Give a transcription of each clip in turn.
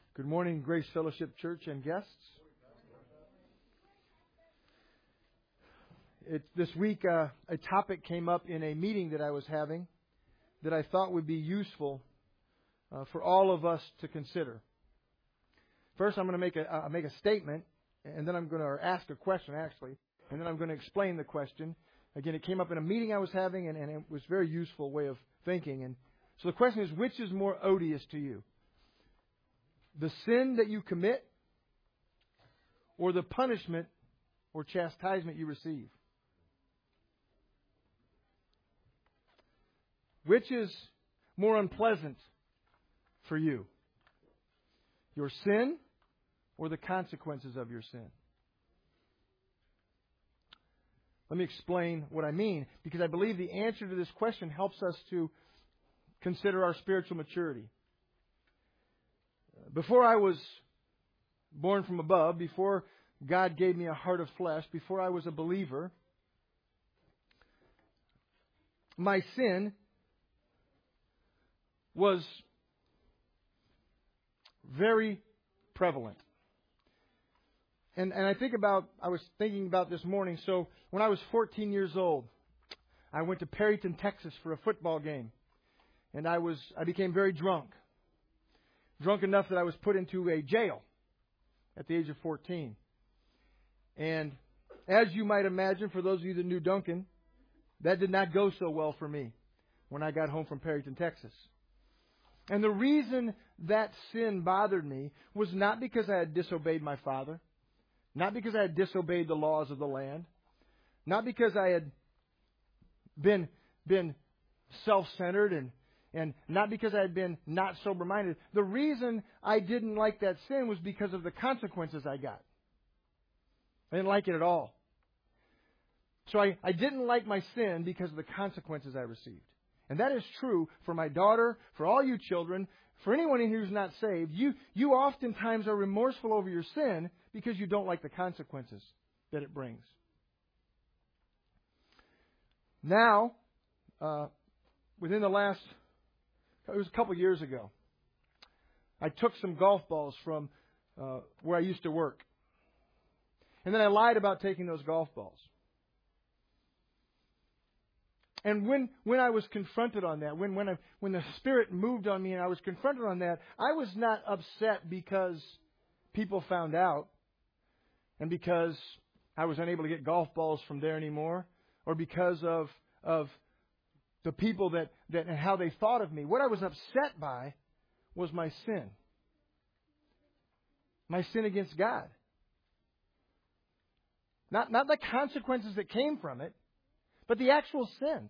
Good morning, Grace Fellowship Church and guests. This week, a topic came up in a meeting that I was having that I thought would be useful for all of us to consider. First, I'm going to make a statement, and then I'm going to ask a question, actually, and then I'm going to explain the question. Again, it came up in a meeting I was having, and it was a very useful way of thinking. And so the question is, which is more odious to you? The sin that you commit or the punishment or chastisement you receive? Which is more unpleasant for you? Your sin or the consequences of your sin? Let me explain what I mean, because I believe the answer to this question helps us to consider our spiritual maturity. Before I was born from above, before God gave me a heart of flesh, before I was a believer, my sin was very prevalent. And I was thinking about this morning. So when I was 14 years old, I went to Perryton, Texas for a football game. And I became very drunk. Drunk enough that I was put into a jail at the age of 14. And as you might imagine, for those of you that knew Duncan, that did not go so well for me when I got home from Perryton, Texas. And the reason that sin bothered me was not because I had disobeyed my father, not because I had disobeyed the laws of the land, not because I had been self-centered and not because I had been not sober-minded. The reason I didn't like that sin was because of the consequences I got. I didn't like it at all. So I didn't like my sin because of the consequences I received. And that is true for my daughter, for all you children, for anyone in here who's not saved. You oftentimes are remorseful over your sin because you don't like the consequences that it brings. Now, within the last... It was a couple years ago. I took some golf balls from where I used to work. And then I lied about taking those golf balls. And when I was confronted on that, when the Spirit moved on me and I was confronted on that, I was not upset because people found out and because I was unable to get golf balls from there anymore, or because of the people that and how they thought of me. What I was upset by was my sin. My sin against God. Not the consequences that came from it, but the actual sin.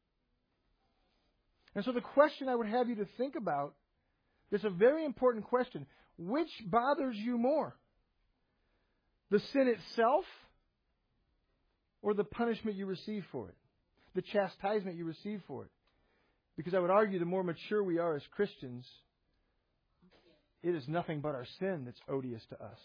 And so the question I would have you to think about, this is a very important question. Which bothers you more? The sin itself or the punishment you receive for it? The chastisement you receive for it. Because I would argue the more mature we are as Christians, it is nothing but our sin that's odious to us.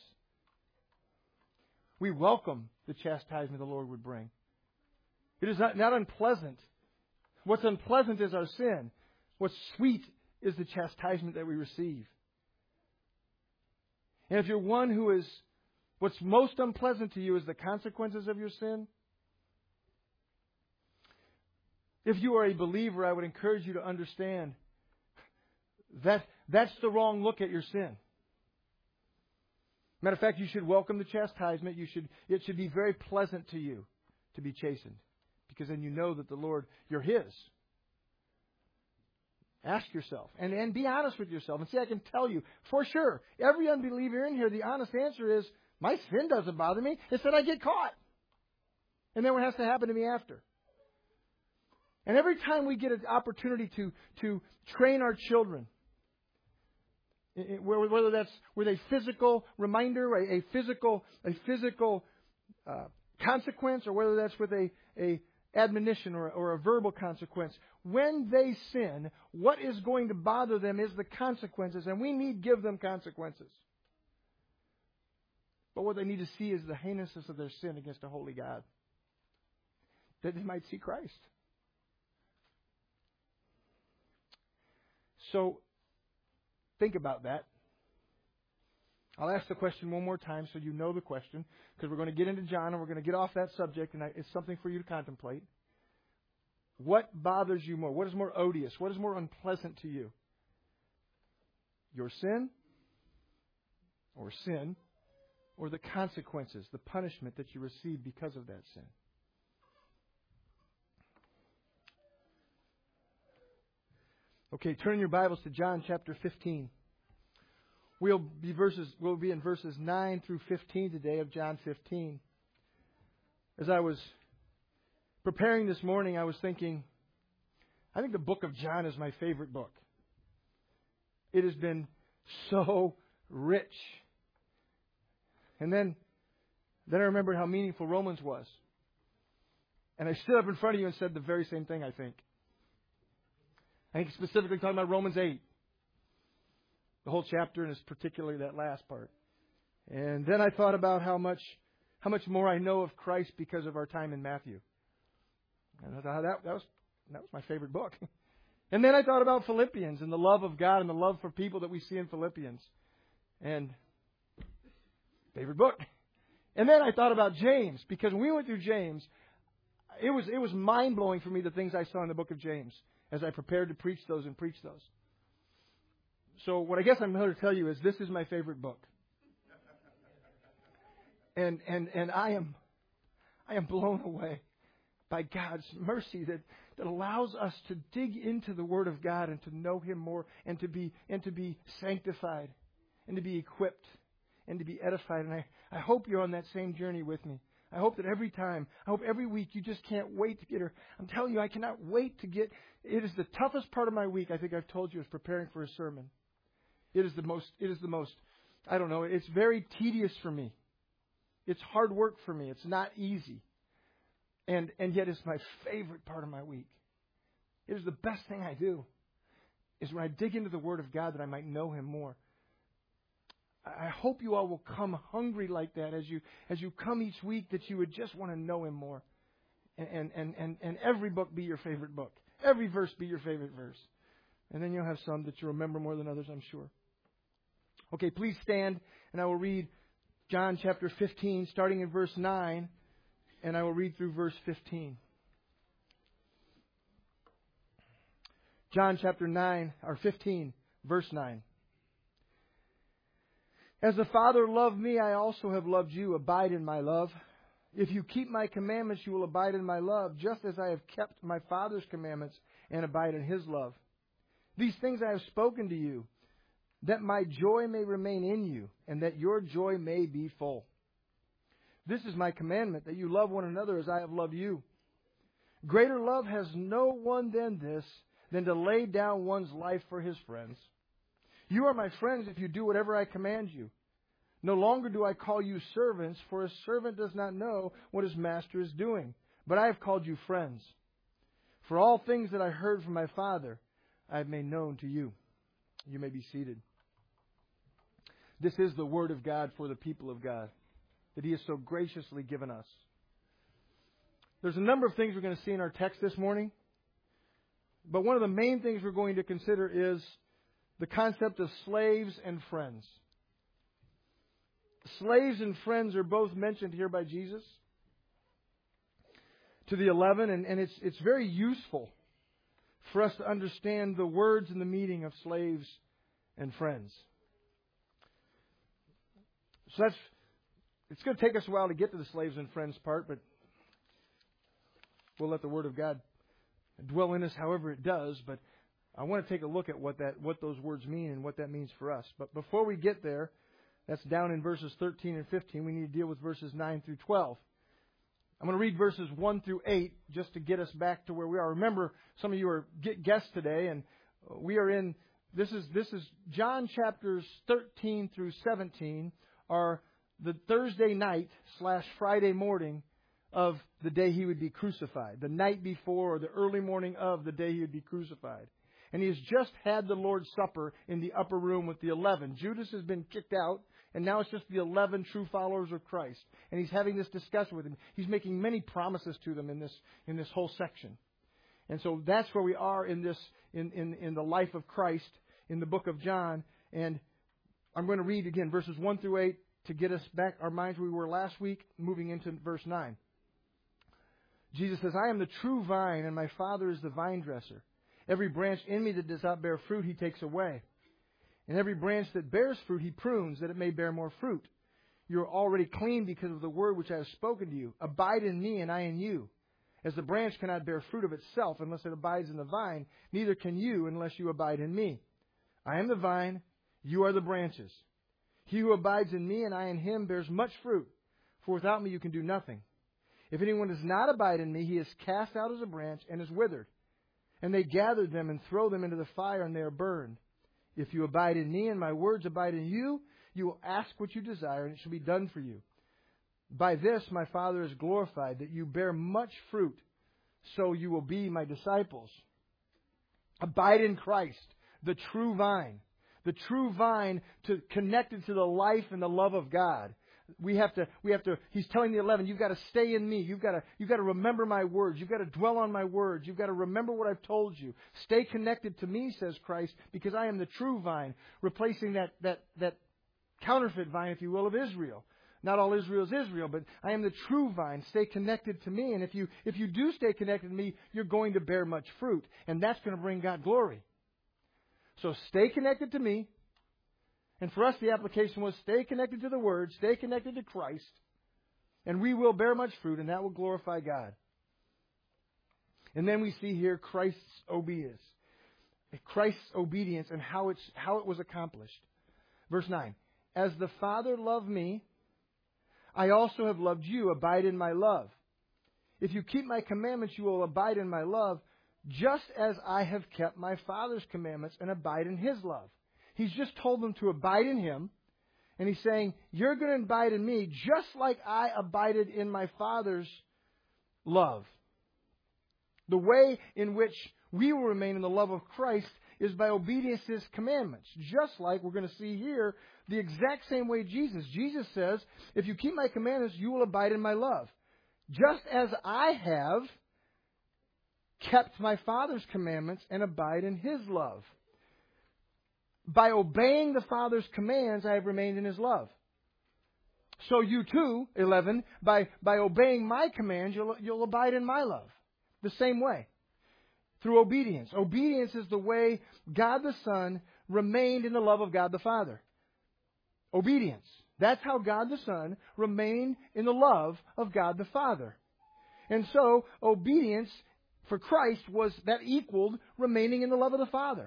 We welcome the chastisement the Lord would bring. It is not unpleasant. What's unpleasant is our sin. What's sweet is the chastisement that we receive. And if you're one who is, what's most unpleasant to you is the consequences of your sin, if you are a believer, I would encourage you to understand that that's the wrong look at your sin. Matter of fact, you should welcome the chastisement. It should be very pleasant to you to be chastened, because then you know that the Lord, you're His. Ask yourself and be honest with yourself and see, I can tell you for sure, every unbeliever in here, the honest answer is, my sin doesn't bother me. It's that I get caught. And then what has to happen to me after? And every time we get an opportunity to train our children, whether that's with a physical reminder, a physical consequence, or whether that's with a admonition or a verbal consequence, when they sin, what is going to bother them is the consequences, and we need to give them consequences. But what they need to see is the heinousness of their sin against a holy God, that they might see Christ. So, think about that. I'll ask the question one more time so you know the question, because we're going to get into John and we're going to get off that subject, and it's something for you to contemplate. What bothers you more? What is more odious? What is more unpleasant to you? Your sin, or the consequences, the punishment that you receive because of that sin? Okay, turn your Bibles to John chapter 15. We'll be in verses 9 through 15 today of John 15. As I was preparing this morning, I was thinking, I think the book of John is my favorite book. It has been so rich. And then I remembered how meaningful Romans was. And I stood up in front of you and said the very same thing, I think. I think specifically talking about Romans 8. The whole chapter, and it's particularly that last part. And then I thought about how much more I know of Christ because of our time in Matthew. And I thought that was my favorite book. And then I thought about Philippians and the love of God and the love for people that we see in Philippians. And favorite book. And then I thought about James, because when we went through James, it was mind-blowing for me the things I saw in the book of James as I prepared to preach those and preach those. So what I guess I'm going to tell you is this is my favorite book. And I am blown away by God's mercy that allows us to dig into the Word of God and to know Him more and to be sanctified and to be equipped and to be edified. And I hope you're on that same journey with me. I hope that every week you just can't wait to get her. I'm telling you, I cannot wait to get. It is the toughest part of my week, I think I've told you, is preparing for a sermon. It is the most, I don't know, it's very tedious for me. It's hard work for me. It's not easy. And yet it's my favorite part of my week. It is the best thing I do, is when I dig into the Word of God that I might know Him more. I hope you all will come hungry like that as you come each week, that you would just want to know Him more. And every book be your favorite book. Every verse be your favorite verse. And then you'll have some that you remember more than others, I'm sure. Okay, please stand, and I will read John chapter 15, starting in verse 9, and I will read through verse 15. John chapter 15, verse 9. As the Father loved me, I also have loved you. Abide in my love. If you keep my commandments, you will abide in my love, just as I have kept my Father's commandments and abide in His love. These things I have spoken to you, that my joy may remain in you, and that your joy may be full. This is my commandment, that you love one another as I have loved you. Greater love has no one than this, than to lay down one's life for his friends. You are my friends if you do whatever I command you. No longer do I call you servants, for a servant does not know what his master is doing. But I have called you friends. For all things that I heard from my Father, I have made known to you. You may be seated. This is the Word of God for the people of God, that He has so graciously given us. There's a number of things we're going to see in our text this morning. But one of the main things we're going to consider is the concept of slaves and friends. Slaves and friends are both mentioned here by Jesus to the 11, and it's very useful for us to understand the words and the meaning of slaves and friends. So it's going to take us a while to get to the slaves and friends part, but we'll let the Word of God dwell in us however it does. But I want to take a look at what those words mean and what that means for us. But before we get there, that's down in verses 13 and 15. We need to deal with verses 9 through 12. I'm going to read verses 1 through 8 just to get us back to where we are. Remember, some of you are guests today, and we are in, this is John chapters 13 through 17 are the Thursday night / Friday morning of the day He would be crucified. The night before or the early morning of the day He would be crucified. And He has just had the Lord's Supper in the upper room with the 11. Judas has been kicked out, and now it's just the 11 true followers of Christ. And He's having this discussion with them. He's making many promises to them in this whole section. And so that's where we are in this in the life of Christ in the book of John. And I'm going to read again verses 1 through 8 to get us back our minds where we were last week, moving into verse 9. Jesus says, I am the true vine, and my Father is the vine dresser. Every branch in me that does not bear fruit, He takes away. And every branch that bears fruit, He prunes, that it may bear more fruit. You are already clean because of the word which I have spoken to you. Abide in me, and I in you. As the branch cannot bear fruit of itself unless it abides in the vine, neither can you unless you abide in me. I am the vine, you are the branches. He who abides in me and I in him bears much fruit, for without me you can do nothing. If anyone does not abide in me, he is cast out as a branch and is withered. And they gather them and throw them into the fire, and they are burned. If you abide in me and my words abide in you, you will ask what you desire, and it shall be done for you. By this my Father is glorified, that you bear much fruit, so you will be my disciples. Abide in Christ, the true vine. The true vine connected to the life and the love of God. We have to, he's telling the 11, you've got to stay in me. You've got to remember my words. You've got to dwell on my words. You've got to remember what I've told you. Stay connected to me, says Christ, because I am the true vine, replacing that counterfeit vine, if you will, of Israel. Not all Israel is Israel, but I am the true vine. Stay connected to me. And if you do stay connected to me, you're going to bear much fruit. And that's going to bring God glory. So stay connected to me. And for us, the application was stay connected to the Word, stay connected to Christ, and we will bear much fruit, and that will glorify God. And then we see here Christ's obedience. Christ's obedience and how it was accomplished. Verse 9. As the Father loved me, I also have loved you. Abide in my love. If you keep my commandments, you will abide in my love, just as I have kept my Father's commandments and abide in His love. He's just told them to abide in Him. And He's saying, you're going to abide in me just like I abided in my Father's love. The way in which we will remain in the love of Christ is by obedience to His commandments. Just like we're going to see here, the exact same way Jesus. Jesus says, if you keep my commandments, you will abide in my love. Just as I have kept my Father's commandments and abide in His love. By obeying the Father's commands, I have remained in His love. So you too, 11, by obeying my commands, you'll abide in my love. The same way. Through obedience. Obedience is the way God the Son remained in the love of God the Father. Obedience. That's how God the Son remained in the love of God the Father. And so, obedience for Christ that equaled remaining in the love of the Father.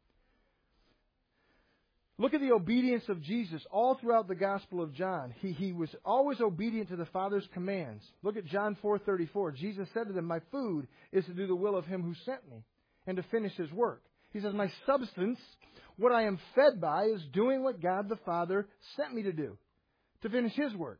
Look at the obedience of Jesus all throughout the Gospel of John. He was always obedient to the Father's commands. Look at John 4:34. Jesus said to them, my food is to do the will of Him who sent me and to finish His work. He says, my substance, what I am fed by, is doing what God the Father sent me to do, to finish His work.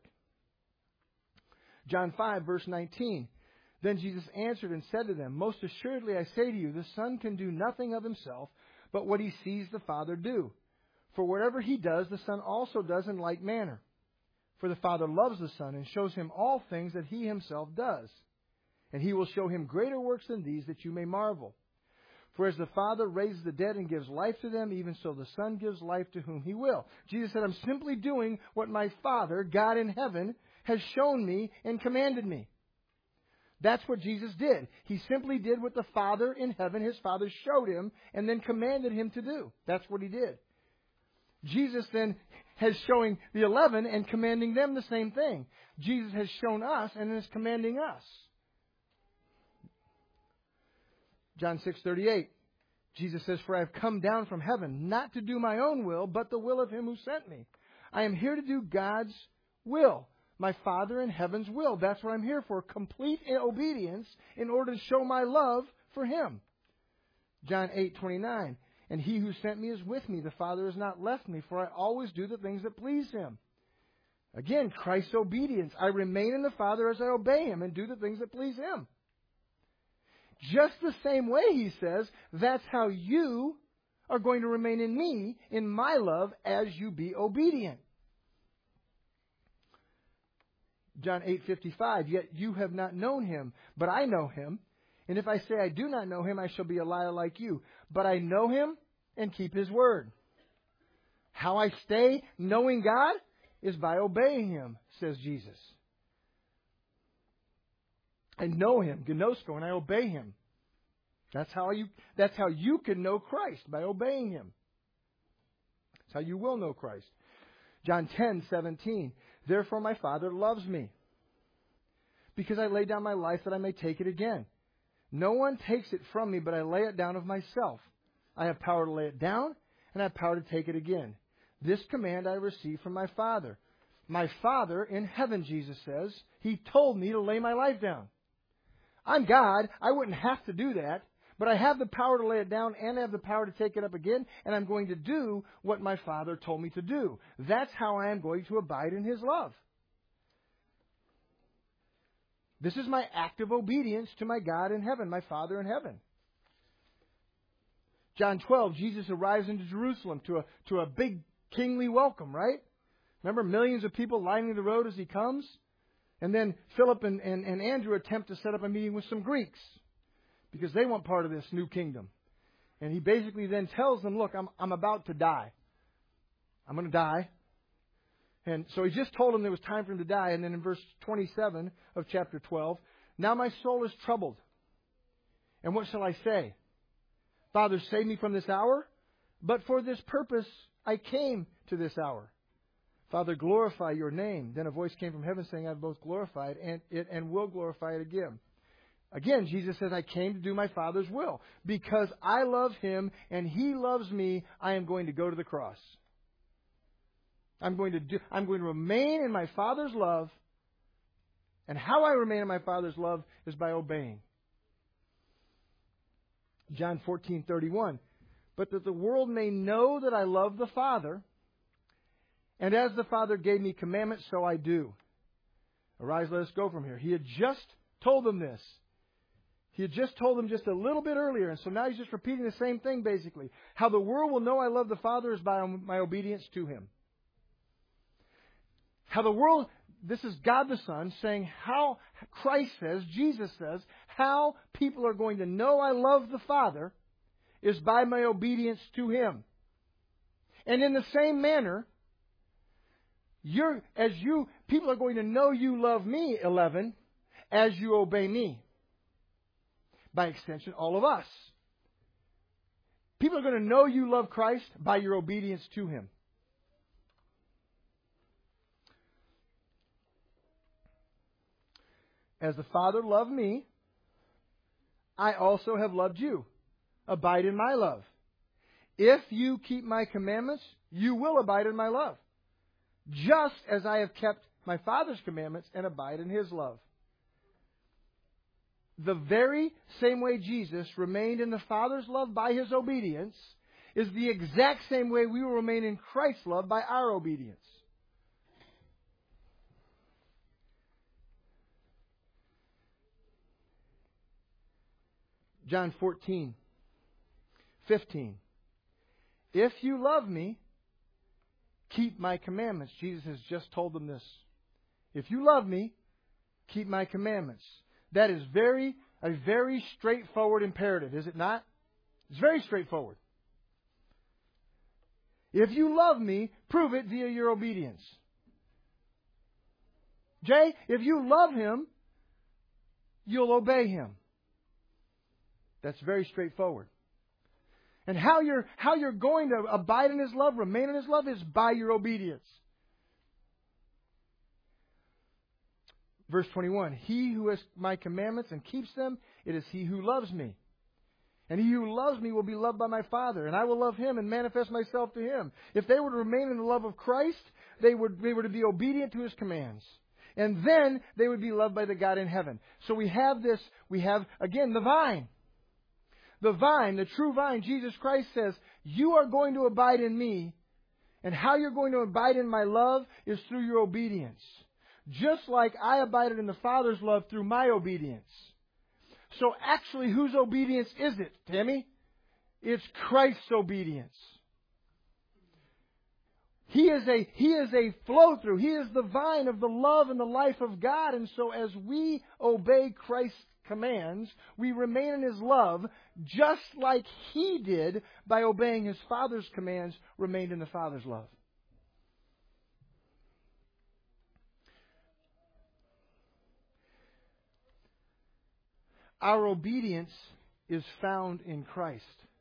John 5, verse 19. Then Jesus answered and said to them, most assuredly I say to you, the Son can do nothing of Himself, but what He sees the Father do. For whatever He does, the Son also does in like manner. For the Father loves the Son and shows Him all things that He Himself does. And He will show Him greater works than these, that you may marvel. For as the Father raises the dead and gives life to them, even so the Son gives life to whom He will. Jesus said, I'm simply doing what my Father, God in heaven, has shown me and commanded me. That's what Jesus did. He simply did what the Father in heaven, His Father, showed Him and then commanded Him to do. That's what He did. Jesus then has showing the 11 and commanding them the same thing. Jesus has shown us and is commanding us. John 6:38. Jesus says, for I have come down from heaven, not to do my own will, but the will of Him who sent me. I am here to do God's will, my Father in heaven's will. That's what I'm here for, complete obedience in order to show my love for Him. John 8:29. And He who sent me is with me. The Father has not left me, for I always do the things that please Him. Again, Christ's obedience. I remain in the Father as I obey Him and do the things that please Him. Just the same way, He says, that's how you are going to remain in me, in my love, as you be obedient. John 8:55. Yet you have not known Him, but I know Him. And if I say I do not know Him, I shall be a liar like you. But I know Him and keep His word. How I stay knowing God is by obeying Him, says Jesus. I know Him, gnosko, and I obey Him. That's how you can know Christ, by obeying Him. That's how you will know Christ. John 10:17. Therefore my Father loves me, because I lay down my life that I may take it again. No one takes it from me, but I lay it down of myself. I have power to lay it down, and I have power to take it again. This command I received from my Father. My Father in heaven, Jesus says, He told me to lay my life down. I'm God. I wouldn't have to do that. But I have the power to lay it down, and I have the power to take it up again, and I'm going to do what my Father told me to do. That's how I am going to abide in His love. This is my act of obedience to my God in heaven, my Father in heaven. John 12, Jesus arrives into Jerusalem to a big kingly welcome, right? Remember, millions of people lining the road as He comes? And then Philip and Andrew attempt to set up a meeting with some Greeks, because they want part of this new kingdom. And He basically then tells them, look, I'm about to die. I'm going to die. And so He just told them there was time for Him to die. And then in verse 27 of chapter 12, now my soul is troubled. And what shall I say? Father, save me from this hour. But for this purpose I came to this hour. Father, glorify your name. Then a voice came from heaven saying, I've both glorified it and will glorify it again. Again, Jesus says, I came to do my Father's will. Because I love Him and He loves me, I am going to go to the cross. I'm going to remain in my Father's love. And how I remain in my Father's love is by obeying. John 14:31. But that the world may know that I love the Father, and as the Father gave me commandments, so I do. Arise, let us go from here. He had just told them this. He had just told them just a little bit earlier, and so now He's just repeating the same thing basically. How the world will know I love the Father is by my obedience to Him. How the world, this is God the Son saying how Christ says, Jesus says, how people are going to know I love the Father is by my obedience to Him. And in the same manner, people are going to know you love me, 11, as you obey me. By extension, all of us. People are going to know you love Christ by your obedience to Him. As the Father loved me, I also have loved you. Abide in my love. If you keep my commandments, you will abide in my love. Just as I have kept my Father's commandments and abide in His love. The very same way Jesus remained in the Father's love by His obedience is the exact same way we will remain in Christ's love by our obedience. John 14:15. If you love me, keep my commandments. Jesus has just told them this. If you love me, keep my commandments. That is a very straightforward imperative, is it not? It's very straightforward. If you love me, prove it via your obedience. Jay, if you love Him, you'll obey Him. That's very straightforward. And how you're going to abide in His love, remain in His love, is by your obedience. Verse 21, He who has my commandments and keeps them, it is he who loves me. And he who loves me will be loved by my Father, and I will love him and manifest myself to him. If they were to remain in the love of Christ, they were to be obedient to His commands. And then they would be loved by the God in heaven. So we have again, the vine. The vine, the true vine, Jesus Christ says, you are going to abide in me, and how you're going to abide in my love is through your obedience. Just like I abided in the Father's love through my obedience. So actually, whose obedience is it, Tammy? It's Christ's obedience. He is a flow through. He is the vine of the love and the life of God. And so as we obey Christ's commands, we remain in His love, just like He did by obeying His Father's commands, remained in the Father's love. Our obedience is found in Christ.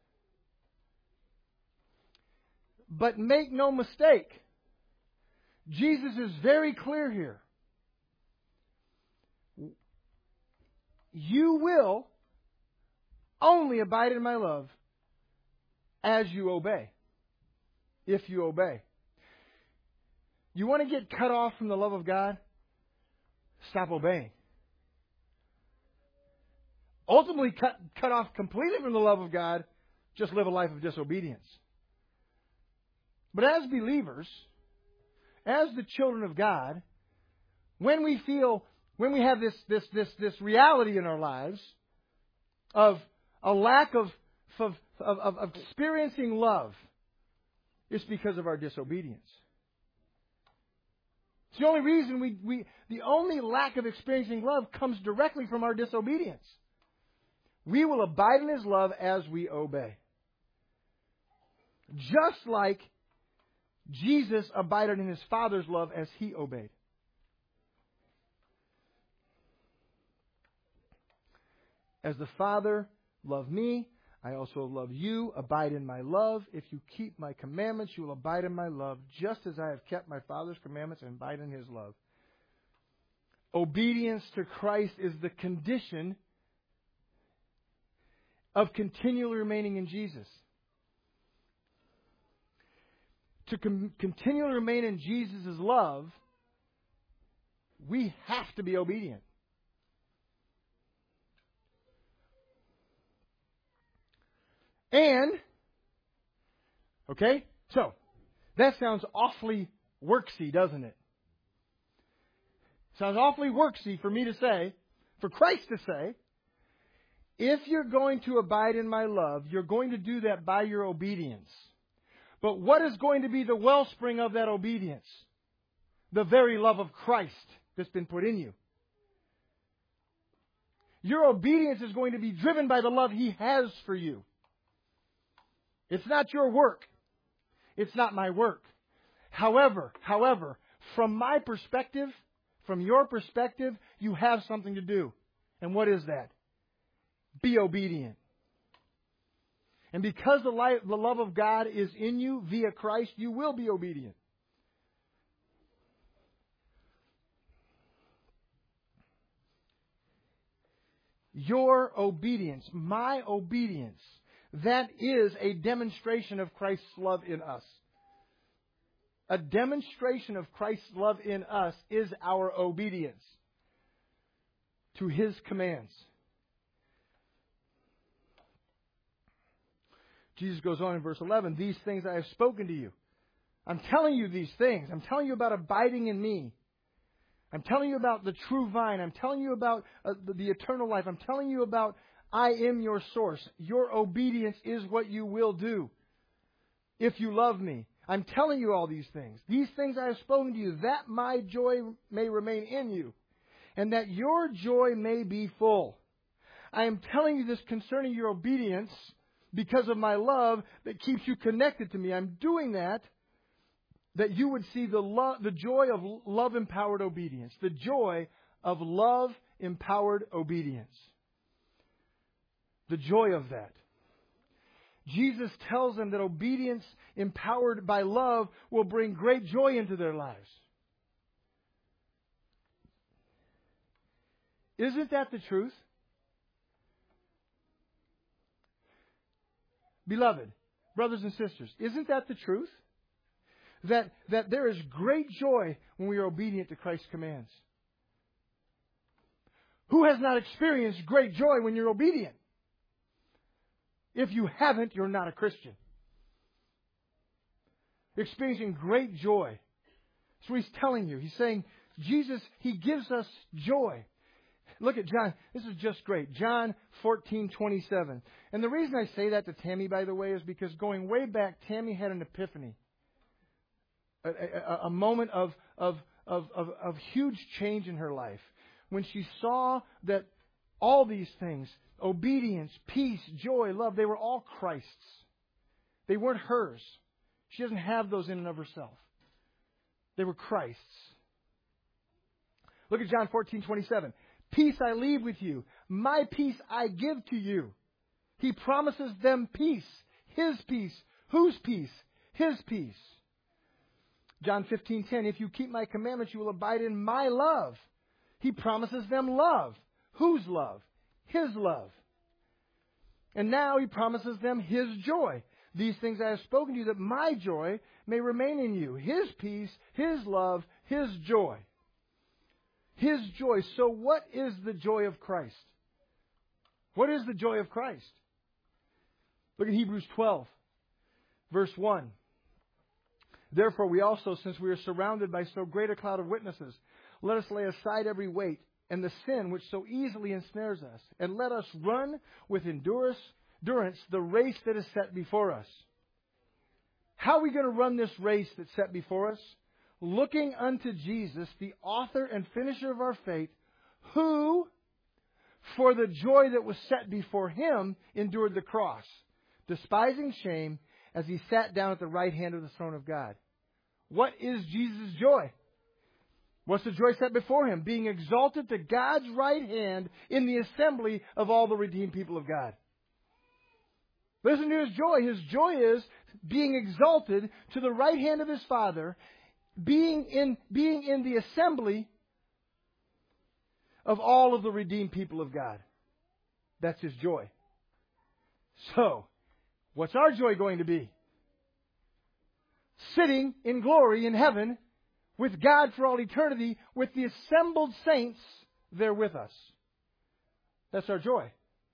But make no mistake, Jesus is very clear here. You will only abide in my love as you obey. If you obey. You want to get cut off from the love of God? Stop obeying. Ultimately, cut off completely from the love of God, just live a life of disobedience. But as believers, as the children of God, when we have this reality in our lives of a lack of experiencing love, it's because of our disobedience. It's the only reason the only lack of experiencing love comes directly from our disobedience. We will abide in His love as we obey. Just like Jesus abided in His Father's love as He obeyed. As the Father loved me, I also love you. Abide in my love. If you keep my commandments, you will abide in my love, just as I have kept my Father's commandments and abide in His love. Obedience to Christ is the condition of continually remaining in Jesus. To continually remain in Jesus' love, we have to be obedient. And, okay, so, that sounds awfully worksy, doesn't it? Sounds awfully worksy for me to say, for Christ to say, if you're going to abide in my love, you're going to do that by your obedience. But what is going to be the wellspring of that obedience? The very love of Christ that's been put in you. Your obedience is going to be driven by the love He has for you. It's not your work. It's not my work. However, from my perspective, from your perspective, you have something to do. And what is that? Be obedient. And because the love of God is in you via Christ, you will be obedient. Your obedience, my obedience, that is a demonstration of Christ's love in us. A demonstration of Christ's love in us is our obedience to His commands. Jesus goes on in verse 11, these things I have spoken to you. I'm telling you these things. I'm telling you about abiding in me. I'm telling you about the true vine. I'm telling you about the eternal life. I'm telling you about I am your source. Your obedience is what you will do if you love me. I'm telling you all these things. These things I have spoken to you, that my joy may remain in you, and that your joy may be full. I am telling you this concerning your obedience because of my love that keeps you connected to me. I'm doing that you would see the joy of love-empowered obedience. The joy of love-empowered obedience. The joy of that. Jesus tells them that obedience empowered by love will bring great joy into their lives. Isn't that the truth? Beloved, brothers and sisters, isn't that the truth? That there is great joy when we are obedient to Christ's commands. Who has not experienced great joy when you're obedient? If you haven't, you're not a Christian. Experiencing great joy. That's what He's telling you. He's saying, Jesus, He gives us joy. Look at John. This is just great. John 14:27. And the reason I say that to Tammy, by the way, is because going way back, Tammy had an epiphany. a moment of huge change in her life. When she saw that all these things, obedience, peace, joy, love, they were all Christ's. They weren't hers. She doesn't have those in and of herself. They were Christ's. Look at John 14:27. Peace I leave with you. My peace I give to you. He promises them peace. His peace. Whose peace? His peace. John 15:10. If you keep my commandments, you will abide in my love. He promises them love. Whose love? His love. And now He promises them His joy. These things I have spoken to you, that my joy may remain in you. His peace, His love, His joy. His joy. So what is the joy of Christ? What is the joy of Christ? Look at Hebrews 12, verse 1. Therefore we also, since we are surrounded by so great a cloud of witnesses, let us lay aside every weight and the sin which so easily ensnares us, and let us run with endurance the race that is set before us. How are we going to run this race that's set before us? Looking unto Jesus, the author and finisher of our faith, who, for the joy that was set before Him, endured the cross, despising shame, as He sat down at the right hand of the throne of God. What is Jesus' joy? What's the joy set before Him? Being exalted to God's right hand in the assembly of all the redeemed people of God. Listen to His joy. His joy is being exalted to the right hand of His Father, being in the assembly of all of the redeemed people of God. That's His joy. So, what's our joy going to be? Sitting in glory in heaven with God for all eternity, with the assembled saints there with us. That's our joy.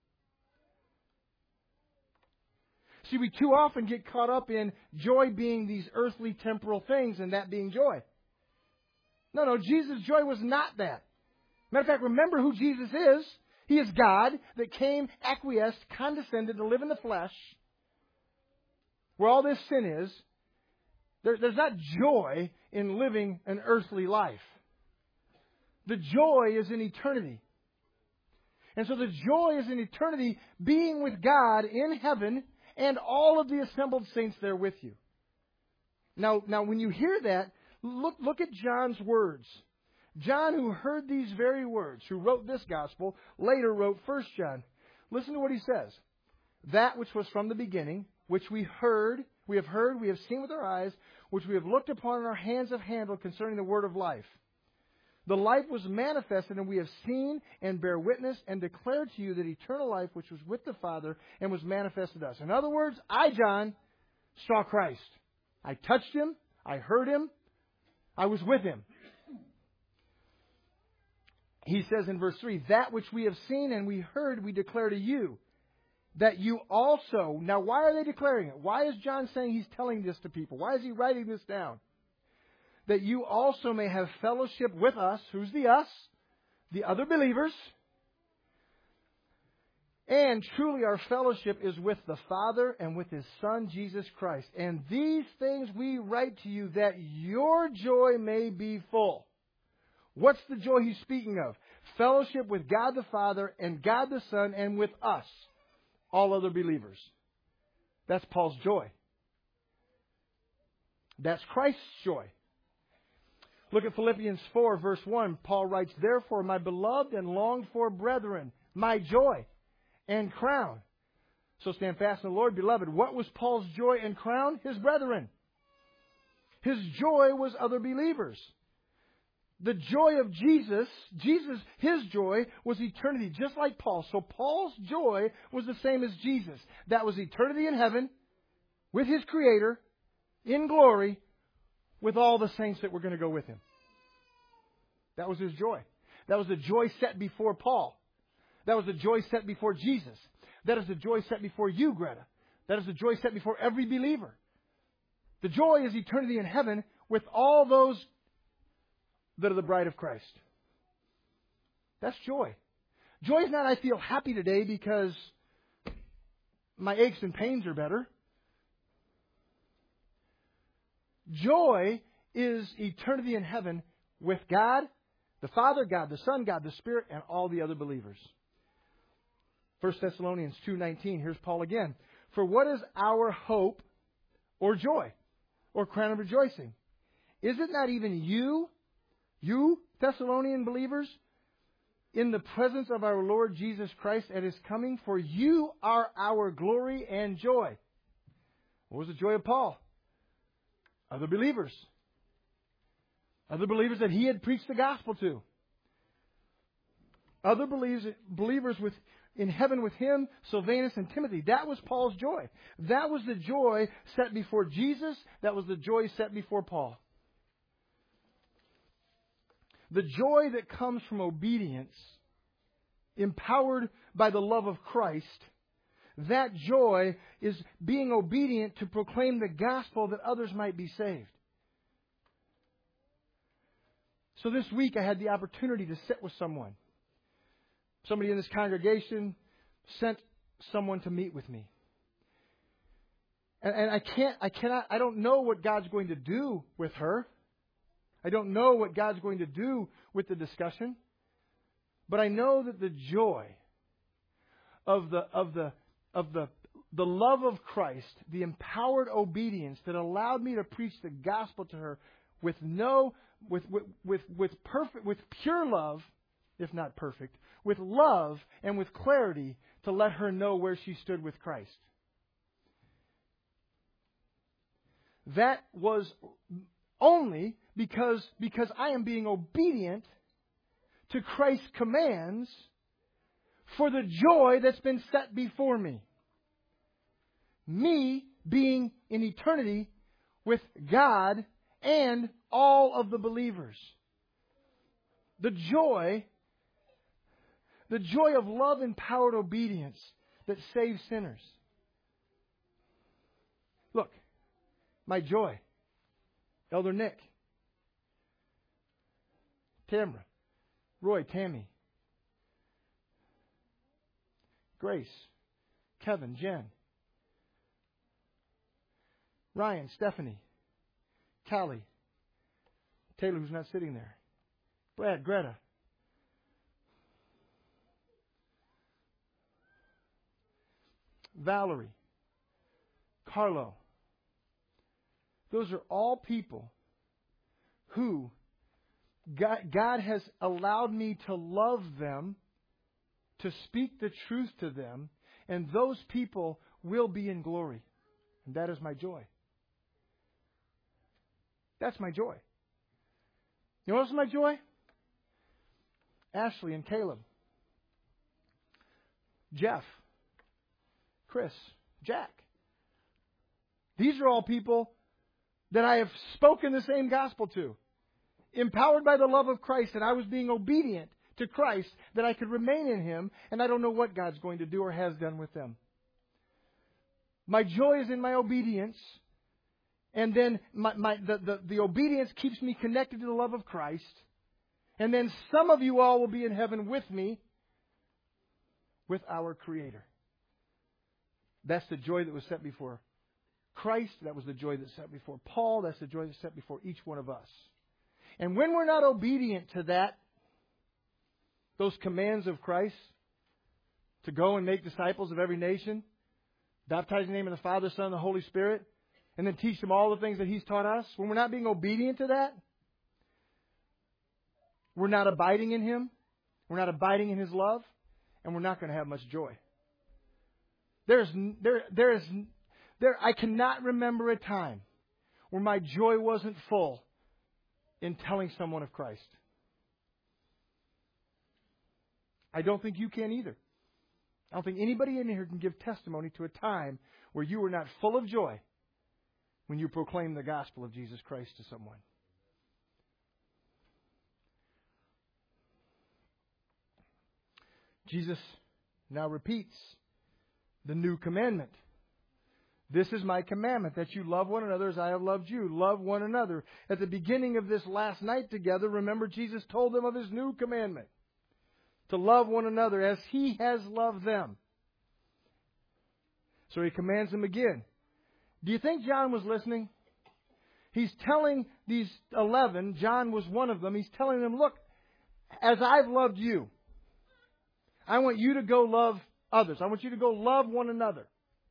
See, we too often get caught up in joy being these earthly temporal things and that being joy. No, Jesus' joy was not that. Matter of fact, remember who Jesus is. He is God that came, acquiesced, condescended to live in the flesh, where all this sin is. There's not joy in living an earthly life. The joy is in eternity. And so the joy is in eternity, being with God in heaven and all of the assembled saints there with you. Now when you hear that, look at John's words. John, who heard these very words, who wrote this gospel, later wrote 1 John. Listen to what he says. That which was from the beginning, which we have heard, we have seen with our eyes, which we have looked upon and our hands have handled concerning the word of life. The life was manifested, and we have seen and bear witness and declare to you that eternal life which was with the Father and was manifested to us. In other words, I, John, saw Christ. I touched Him. I heard Him. I was with Him. He says in verse 3, that which we have seen and we heard we declare to you, that you also... Now, why are they declaring it? Why is John saying he's telling this to people? Why is he writing this down? That you also may have fellowship with us. Who's the us? The other believers. And truly our fellowship is with the Father and with His Son, Jesus Christ. And these things we write to you that your joy may be full. What's the joy he's speaking of? Fellowship with God the Father and God the Son and with us, all other believers. That's Paul's joy. That's Christ's joy. Look at Philippians 4, verse 1. Paul writes, therefore, my beloved and longed for brethren, my joy and crown. So stand fast in the Lord, beloved. What was Paul's joy and crown? His brethren. His joy was other believers. The joy of Jesus, His joy was eternity, just like Paul. So Paul's joy was the same as Jesus. That was eternity in heaven, with His Creator, in glory, with all the saints that were going to go with Him. That was his joy. That was the joy set before Paul. That was the joy set before Jesus. That is the joy set before you, Greta. That is the joy set before every believer. The joy is eternity in heaven with all those that are the bride of Christ. That's joy. Joy is not I feel happy today because my aches and pains are better. Joy is eternity in heaven with God, the Father, God the Son, God the Spirit, and all the other believers. 1 Thessalonians 2:19, here's Paul again. For what is our hope or joy or crown of rejoicing? Is it not even you Thessalonian believers, in the presence of our Lord Jesus Christ at His coming? For you are our glory and joy. What was the joy of Paul? Other believers. Other believers that he had preached the gospel to. Other believers in heaven with him, Silvanus and Timothy. That was Paul's joy. That was the joy set before Jesus. That was the joy set before Paul. The joy that comes from obedience, empowered by the love of Christ, that joy is being obedient to proclaim the gospel that others might be saved. So this week I had the opportunity to sit with someone. Somebody in this congregation sent someone to meet with me. And I don't know what God's going to do with her. I don't know what God's going to do with the discussion. But I know that the joy of the love of Christ, the empowered obedience that allowed me to preach the gospel to her with pure love, if not perfect, with love and with clarity to let her know where she stood with Christ. That was only because I am being obedient to Christ's commands for the joy that's been set before me. Me being in eternity with God and all of the believers. The joy of love-empowered obedience that saves sinners. Look, my joy. Elder Nick. Tamara. Roy, Tammy. Grace. Kevin, Jen. Ryan, Stephanie. Callie. Taylor, who's not sitting there. Brad, Greta. Valerie. Carlo. Those are all people who God has allowed me to love them, to speak the truth to them, and those people will be in glory. And that is my joy. That's my joy. You know what else is my joy? Ashley and Caleb. Jeff. Chris. Jack. These are all people that I have spoken the same gospel to. Empowered by the love of Christ, and I was being obedient to Christ, that I could remain in Him, and I don't know what God's going to do or has done with them. My joy is in my obedience, and then the obedience keeps me connected to the love of Christ, and then some of you all will be in heaven with me, with our Creator. That's the joy that was set before Christ. That was the joy that was set before Paul. That's the joy that was set before each one of us. And when we're not obedient to those commands of Christ, to go and make disciples of every nation, baptize in the name of the Father, Son, and the Holy Spirit, and then teach them all the things that He's taught us, when we're not being obedient to that, we're not abiding in Him, we're not abiding in His love, and we're not going to have much joy. I cannot remember a time where my joy wasn't full in telling someone of Christ. I don't think you can either. I don't think anybody in here can give testimony to a time where you were not full of joy when you proclaimed the gospel of Jesus Christ to someone. Jesus now repeats the new commandment. This is my commandment, that you love one another as I have loved you. Love one another. At the beginning of this last night together, remember Jesus told them of His new commandment. To love one another as He has loved them. So He commands them again. Do you think John was listening? He's telling these 11, John was one of them, he's telling them, look, as I've loved you, I want you to go love others. I want you to go love one another.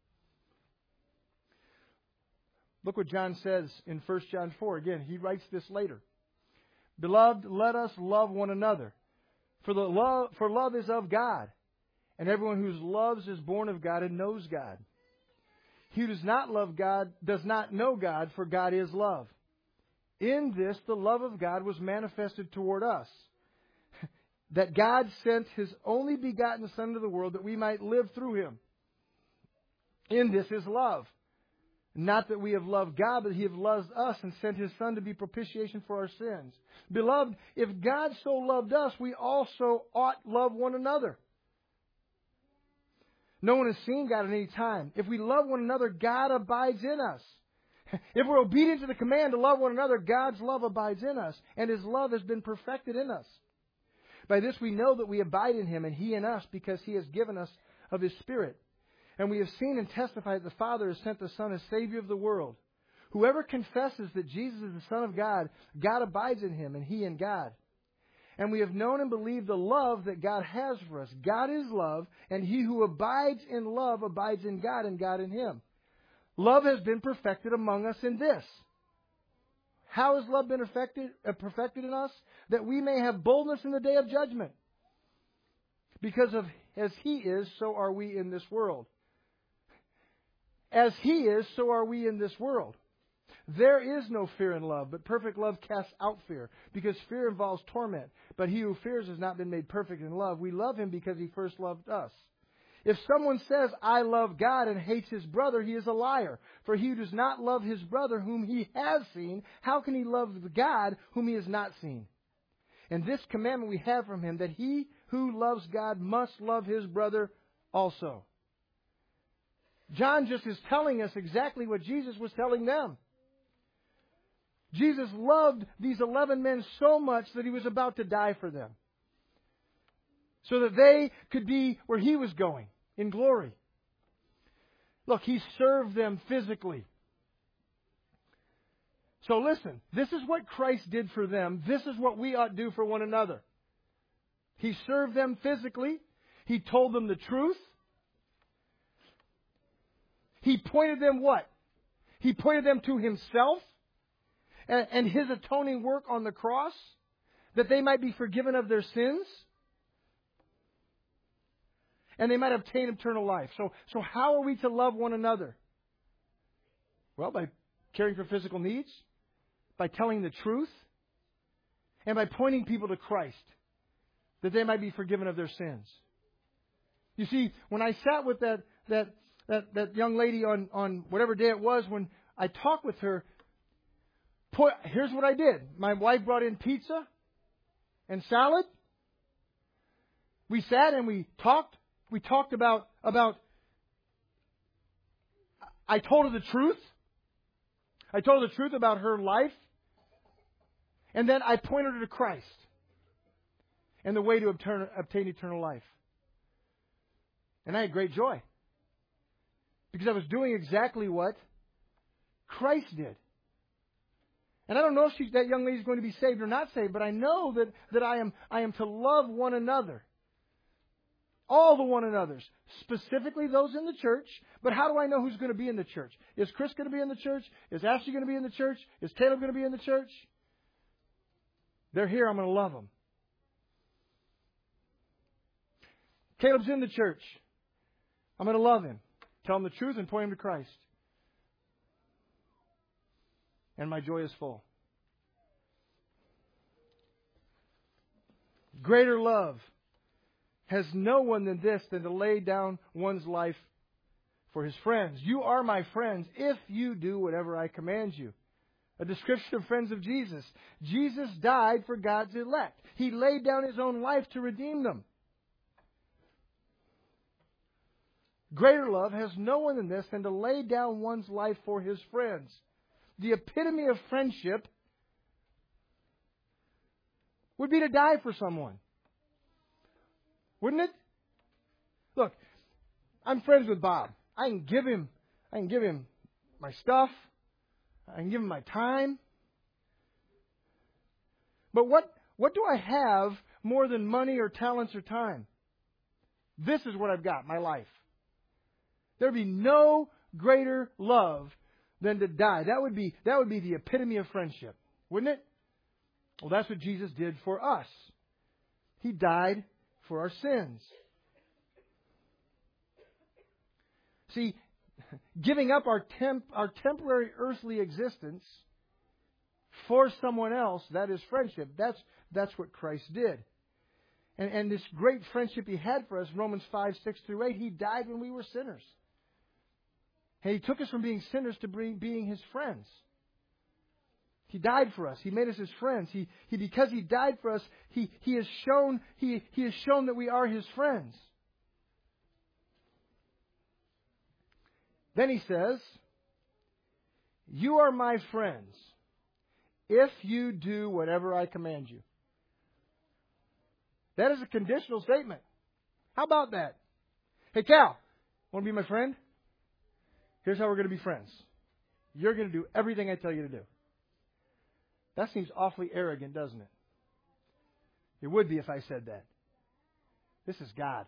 Look what John says in 1 John 4. Again, he writes this later. Beloved, let us love one another. For love is of God. And everyone who loves is born of God and knows God. He who does not love God does not know God, for God is love. In this, the love of God was manifested toward us, that God sent His only begotten Son into the world that we might live through Him. In this is love. Not that we have loved God, but He has loved us and sent His Son to be propitiation for our sins. Beloved, if God so loved us, we also ought love one another. No one has seen God at any time. If we love one another, God abides in us. If we're obedient to the command to love one another, God's love abides in us, and His love has been perfected in us. By this we know that we abide in Him and He in us, because He has given us of His Spirit. And we have seen and testified that the Father has sent the Son as Savior of the world. Whoever confesses that Jesus is the Son of God, God abides in him and He in God. And we have known and believed the love that God has for us. God is love, and he who abides in love abides in God and God in him. Love has been perfected among us in this. How has love been perfected in us? That we may have boldness in the day of judgment. Because of as He is, so are we in this world. As He is, so are we in this world. There is no fear in love, but perfect love casts out fear, because fear involves torment. But he who fears has not been made perfect in love. We love him because he first loved us. If someone says, I love God, and hates his brother, he is a liar. For he who does not love his brother whom he has seen, how can he love God whom he has not seen? And this commandment we have from him, that he who loves God must love his brother also. John just is telling us exactly what Jesus was telling them. Jesus loved these 11 men so much that He was about to die for them, so that they could be where He was going, in glory. Look, He served them physically. So listen, this is what Christ did for them. This is what we ought to do for one another. He served them physically. He told them the truth. He pointed them what? He pointed them to Himself and His atoning work on the cross, that they might be forgiven of their sins, and they might obtain eternal life. So how are we to love one another? Well, by caring for physical needs, by telling the truth, and by pointing people to Christ, that they might be forgiven of their sins. You see, when I sat with that young lady on whatever day it was, when I talked with her, here's what I did. My wife brought in pizza and salad. We sat and we talked. We talked about I told her the truth. I told her the truth about her life. And then I pointed her to Christ and the way to obtain eternal life. And I had great joy, because I was doing exactly what Christ did. And I don't know if that young lady is going to be saved or not saved, but I know that I am to love one another. All the one another's. Specifically those in the church. But how do I know who's going to be in the church? Is Chris going to be in the church? Is Ashley going to be in the church? Is Caleb going to be in the church? They're here, I'm going to love them. Caleb's in the church. I'm going to love him. Tell him the truth and point him to Christ. And my joy is full. Greater love has no one than this, than to lay down one's life for his friends. You are my friends if you do whatever I command you. A description of friends of Jesus. Jesus died for God's elect. He laid down His own life to redeem them. Greater love has no one than this, than to lay down one's life for his friends. The epitome of friendship would be to die for someone. Wouldn't it? Look, I'm friends with Bob. I can give him my stuff. I can give Him my time. But what do I have more than money or talents or time? This is what I've got, my life. There'd be no greater love than to die. That would be the epitome of friendship, wouldn't it? Well, that's what Jesus did for us. He died for our sins. See, giving up our temporary earthly existence for someone else, that is friendship. That's what Christ did. And this great friendship He had for us, Romans 5:6-8, He died when we were sinners. And He took us from being sinners to being His friends. He died for us. He made us His friends. Because He died for us, He has shown that we are His friends. Then He says, "You are my friends if you do whatever I command you." That is a conditional statement. How about that? Hey, Cal, want to be my friend? Here's how we're going to be friends. You're going to do everything I tell you to do. That seems awfully arrogant, doesn't it? It would be if I said that. This is God.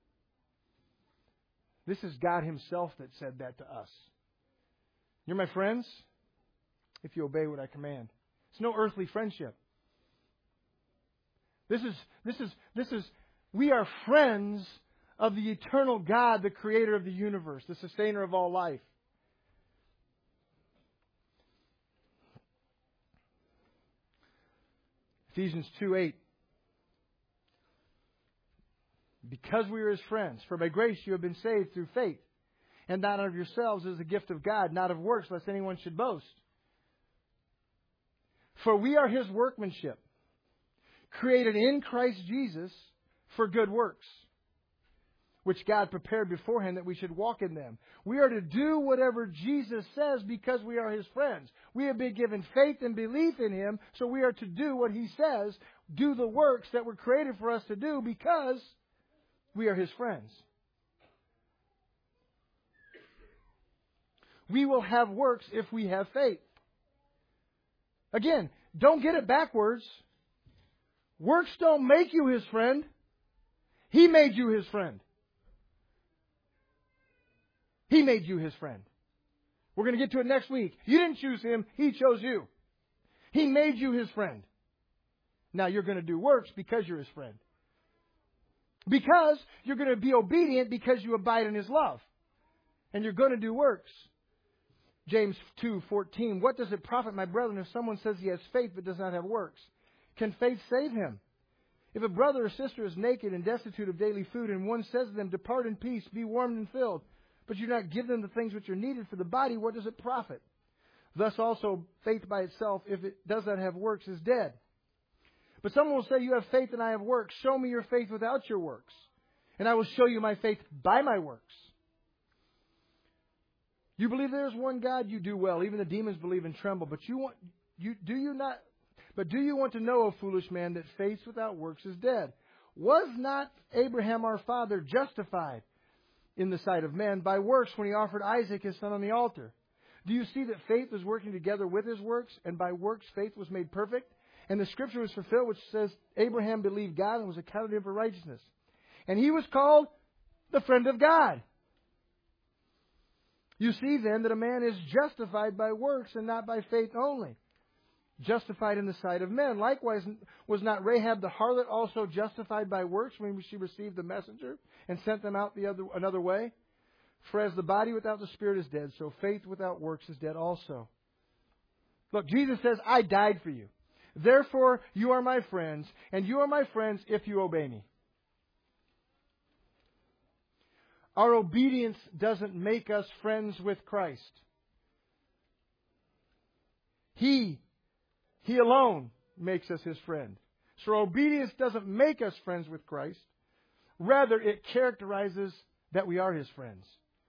This is God Himself that said that to us. You're my friends if you obey what I command. It's no earthly friendship. We are friends of the eternal God, the creator of the universe, the sustainer of all life. Ephesians 2:8. Because we are His friends, for by grace you have been saved through faith, and not of yourselves is a gift of God, not of works, lest anyone should boast. For we are His workmanship, created in Christ Jesus for good works, which God prepared beforehand that we should walk in them. We are to do whatever Jesus says because we are His friends. We have been given faith and belief in Him, so we are to do what He says, do the works that were created for us to do because we are His friends. We will have works if we have faith. Again, don't get it backwards. Works don't make you His friend. He made you His friend. He made you His friend. We're going to get to it next week. You didn't choose Him. He chose you. He made you His friend. Now you're going to do works because you're His friend. Because you're going to be obedient because you abide in His love. And you're going to do works. James 2:14. What does it profit, my brethren, if someone says he has faith but does not have works? Can faith save him? If a brother or sister is naked and destitute of daily food, and one says to them, depart in peace, be warmed and filled, but you do not give them the things which are needed for the body, what does it profit? Thus also, faith by itself, if it does not have works, is dead. But someone will say, you have faith and I have works. Show me your faith without your works, and I will show you my faith by my works. You believe there is one God, you do well. Even the demons believe and tremble. But do you want to know, O foolish man, that faith without works is dead? Was not Abraham our father justified in the sight of men by works when he offered Isaac his son on the altar? Do you see that faith was working together with his works, and by works faith was made perfect? And the scripture was fulfilled, which says, Abraham believed God and was accounted to him for righteousness. And he was called the friend of God. You see then that a man is justified by works and not by faith only. Justified in the sight of men. Likewise, was not Rahab the harlot also justified by works when she received the messenger and sent them out another way? For as the body without the spirit is dead, so faith without works is dead also. Look, Jesus says, I died for you. Therefore, you are my friends, and you are my friends if you obey me. Our obedience doesn't make us friends with Christ. He alone makes us His friend. So obedience doesn't make us friends with Christ. Rather, it characterizes that we are His friends.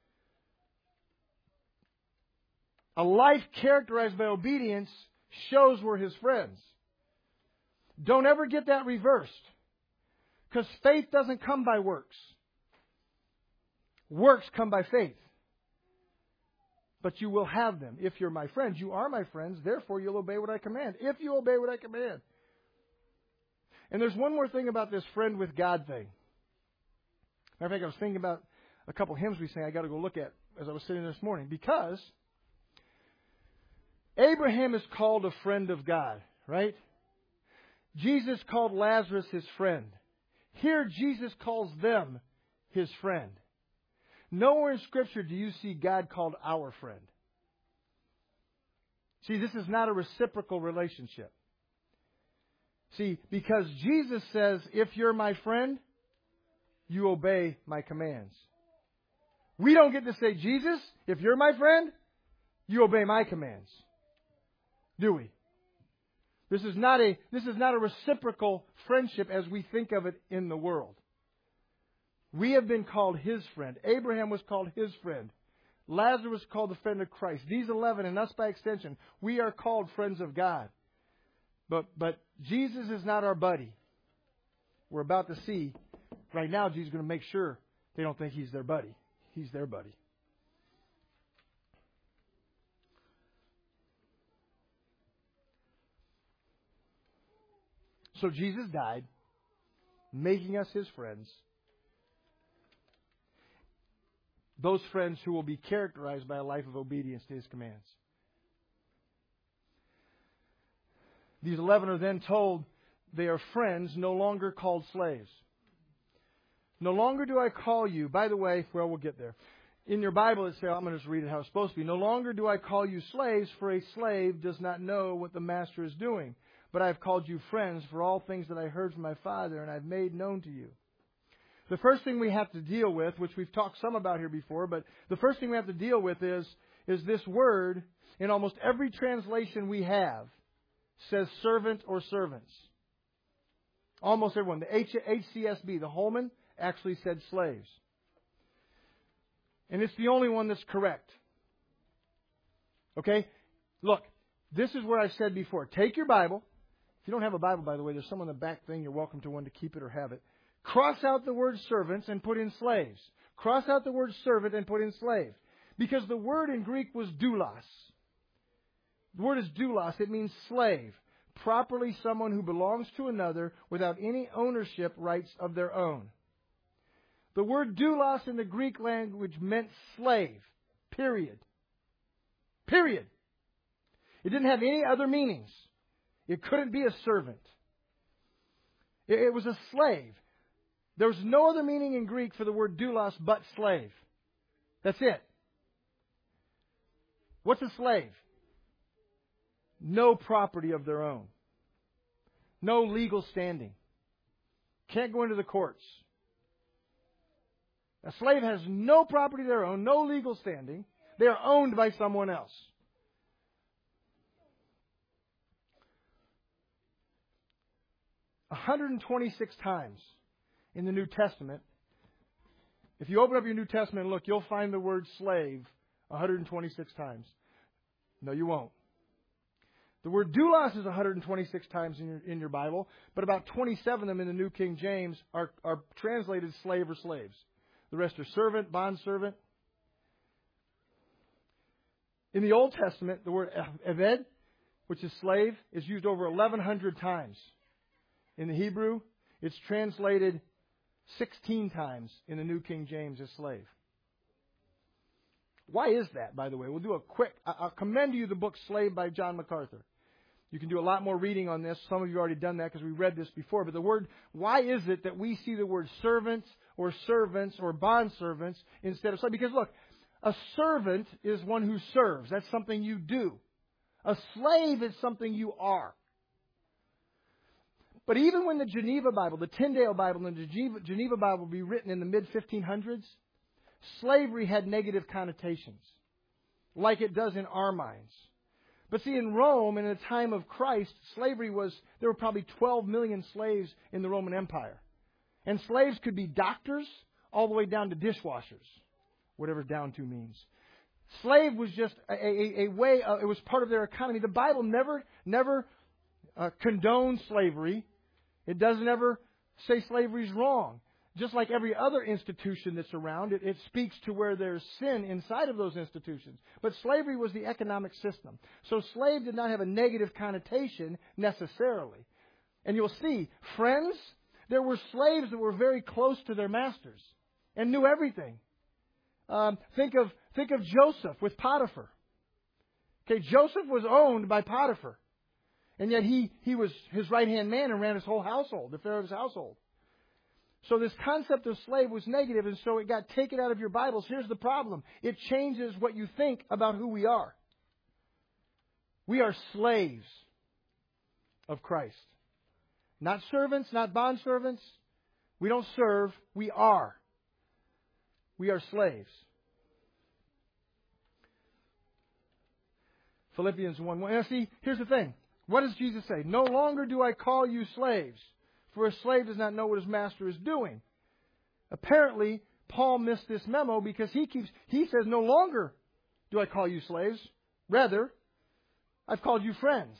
A life characterized by obedience shows we're His friends. Don't ever get that reversed. Because faith doesn't come by works. Works come by faith. but you will have them. If you're my friends, you are my friends, therefore you'll obey what I command. If you obey what I command. And there's one more thing about this friend with God thing. Matter of fact, I was thinking about a couple hymns we sang I got to go look at as I was sitting this morning. Because Abraham is called a friend of God, right? Jesus called Lazarus his friend. Here Jesus calls them his friend. Nowhere in Scripture do you see God called our friend. See, this is not a reciprocal relationship. See, because Jesus says, if you're my friend, you obey my commands. We don't get to say, Jesus, if you're my friend, you obey my commands. Do we? This is not a reciprocal friendship as we think of it in the world. We have been called His friend. Abraham was called His friend. Lazarus was called the friend of Christ. These 11, and us by extension, we are called friends of God. But Jesus is not our buddy. We're about to see, right now, Jesus is going to make sure they don't think He's their buddy. He's their buddy. So Jesus died, making us His friends. Those friends who will be characterized by a life of obedience to His commands. These 11 are then told they are friends, no longer called slaves. No longer do I call you. By the way, well, we'll get there. In your Bible, it says, I'm going to just read it how it's supposed to be. No longer do I call you slaves, for a slave does not know what the master is doing. But I have called you friends, for all things that I heard from my Father, and I've made known to you. The first thing we have to deal with, which we've talked some about here before, but the first thing we have to deal with is this word, in almost every translation we have, says servant or servants. Almost everyone. The HCSB, the Holman, actually said slaves. And it's the only one that's correct. Okay? Look, this is where I said before. Take your Bible. If you don't have a Bible, by the way, there's some on the back thing. You're welcome to one to keep it or have it. Cross out the word servants and put in slaves. Cross out the word servant and put in slave. Because the word in Greek was doulos. The word is doulos. It means slave. Properly someone who belongs to another without any ownership rights of their own. The word doulos in the Greek language meant slave. Period. Period. It didn't have any other meanings. It couldn't be a servant. It was a slave. There was no other meaning in Greek for the word doulos but slave. That's it. What's a slave? No property of their own. No legal standing. Can't go into the courts. A slave has no property of their own, no legal standing. They are owned by someone else. $126 times in the New Testament. If you open up your New Testament and look, you'll find the word slave 126 times. No, you won't. The word doulos is 126 times in your Bible, but about 27 of them in the New King James are translated slave or slaves. The rest are servant, bondservant. In the Old Testament, the word eved, which is slave, is used over 1,100 times. In the Hebrew, it's translated 16 times in the New King James as slave. Why is that, by the way? We'll do a quick... I'll commend to you the book Slave by John MacArthur. You can do a lot more reading on this. Some of you have already done that because we read this before. But the word, why is it that we see the word servants or servants or bondservants instead of slave? Because look, a servant is one who serves. That's something you do. A slave is something you are. But even when the Geneva Bible, the Tyndale Bible and the Geneva Bible be written in the mid-1500s, slavery had negative connotations, like it does in our minds. But see, in Rome, in the time of Christ, slavery was, there were probably 12 million slaves in the Roman Empire. And slaves could be doctors all the way down to dishwashers, whatever down to means. Slave was just a way, it was part of their economy. The Bible never condones slavery. It doesn't ever say slavery is wrong. just like every other institution that's around, it speaks to where there's sin inside of those institutions. But slavery was the economic system. So slave did not have a negative connotation necessarily. And you'll see, friends, there were slaves that were very close to their masters and knew everything. Think of Joseph with Potiphar. Okay, Joseph was owned by Potiphar. And yet he was his right-hand man and ran his whole household, the Pharaoh's household. So this concept of slave was negative, and so it got taken out of your Bibles. Here's the problem. It changes what you think about who we are. We are slaves of Christ. Not servants, not bondservants. We don't serve. We are. We are slaves. Philippians 1:1. Now see, here's the thing. What does Jesus say? No longer do I call you slaves, for a slave does not know what his master is doing. Apparently, Paul missed this memo because he says, no longer do I call you slaves. Rather, I've called you friends.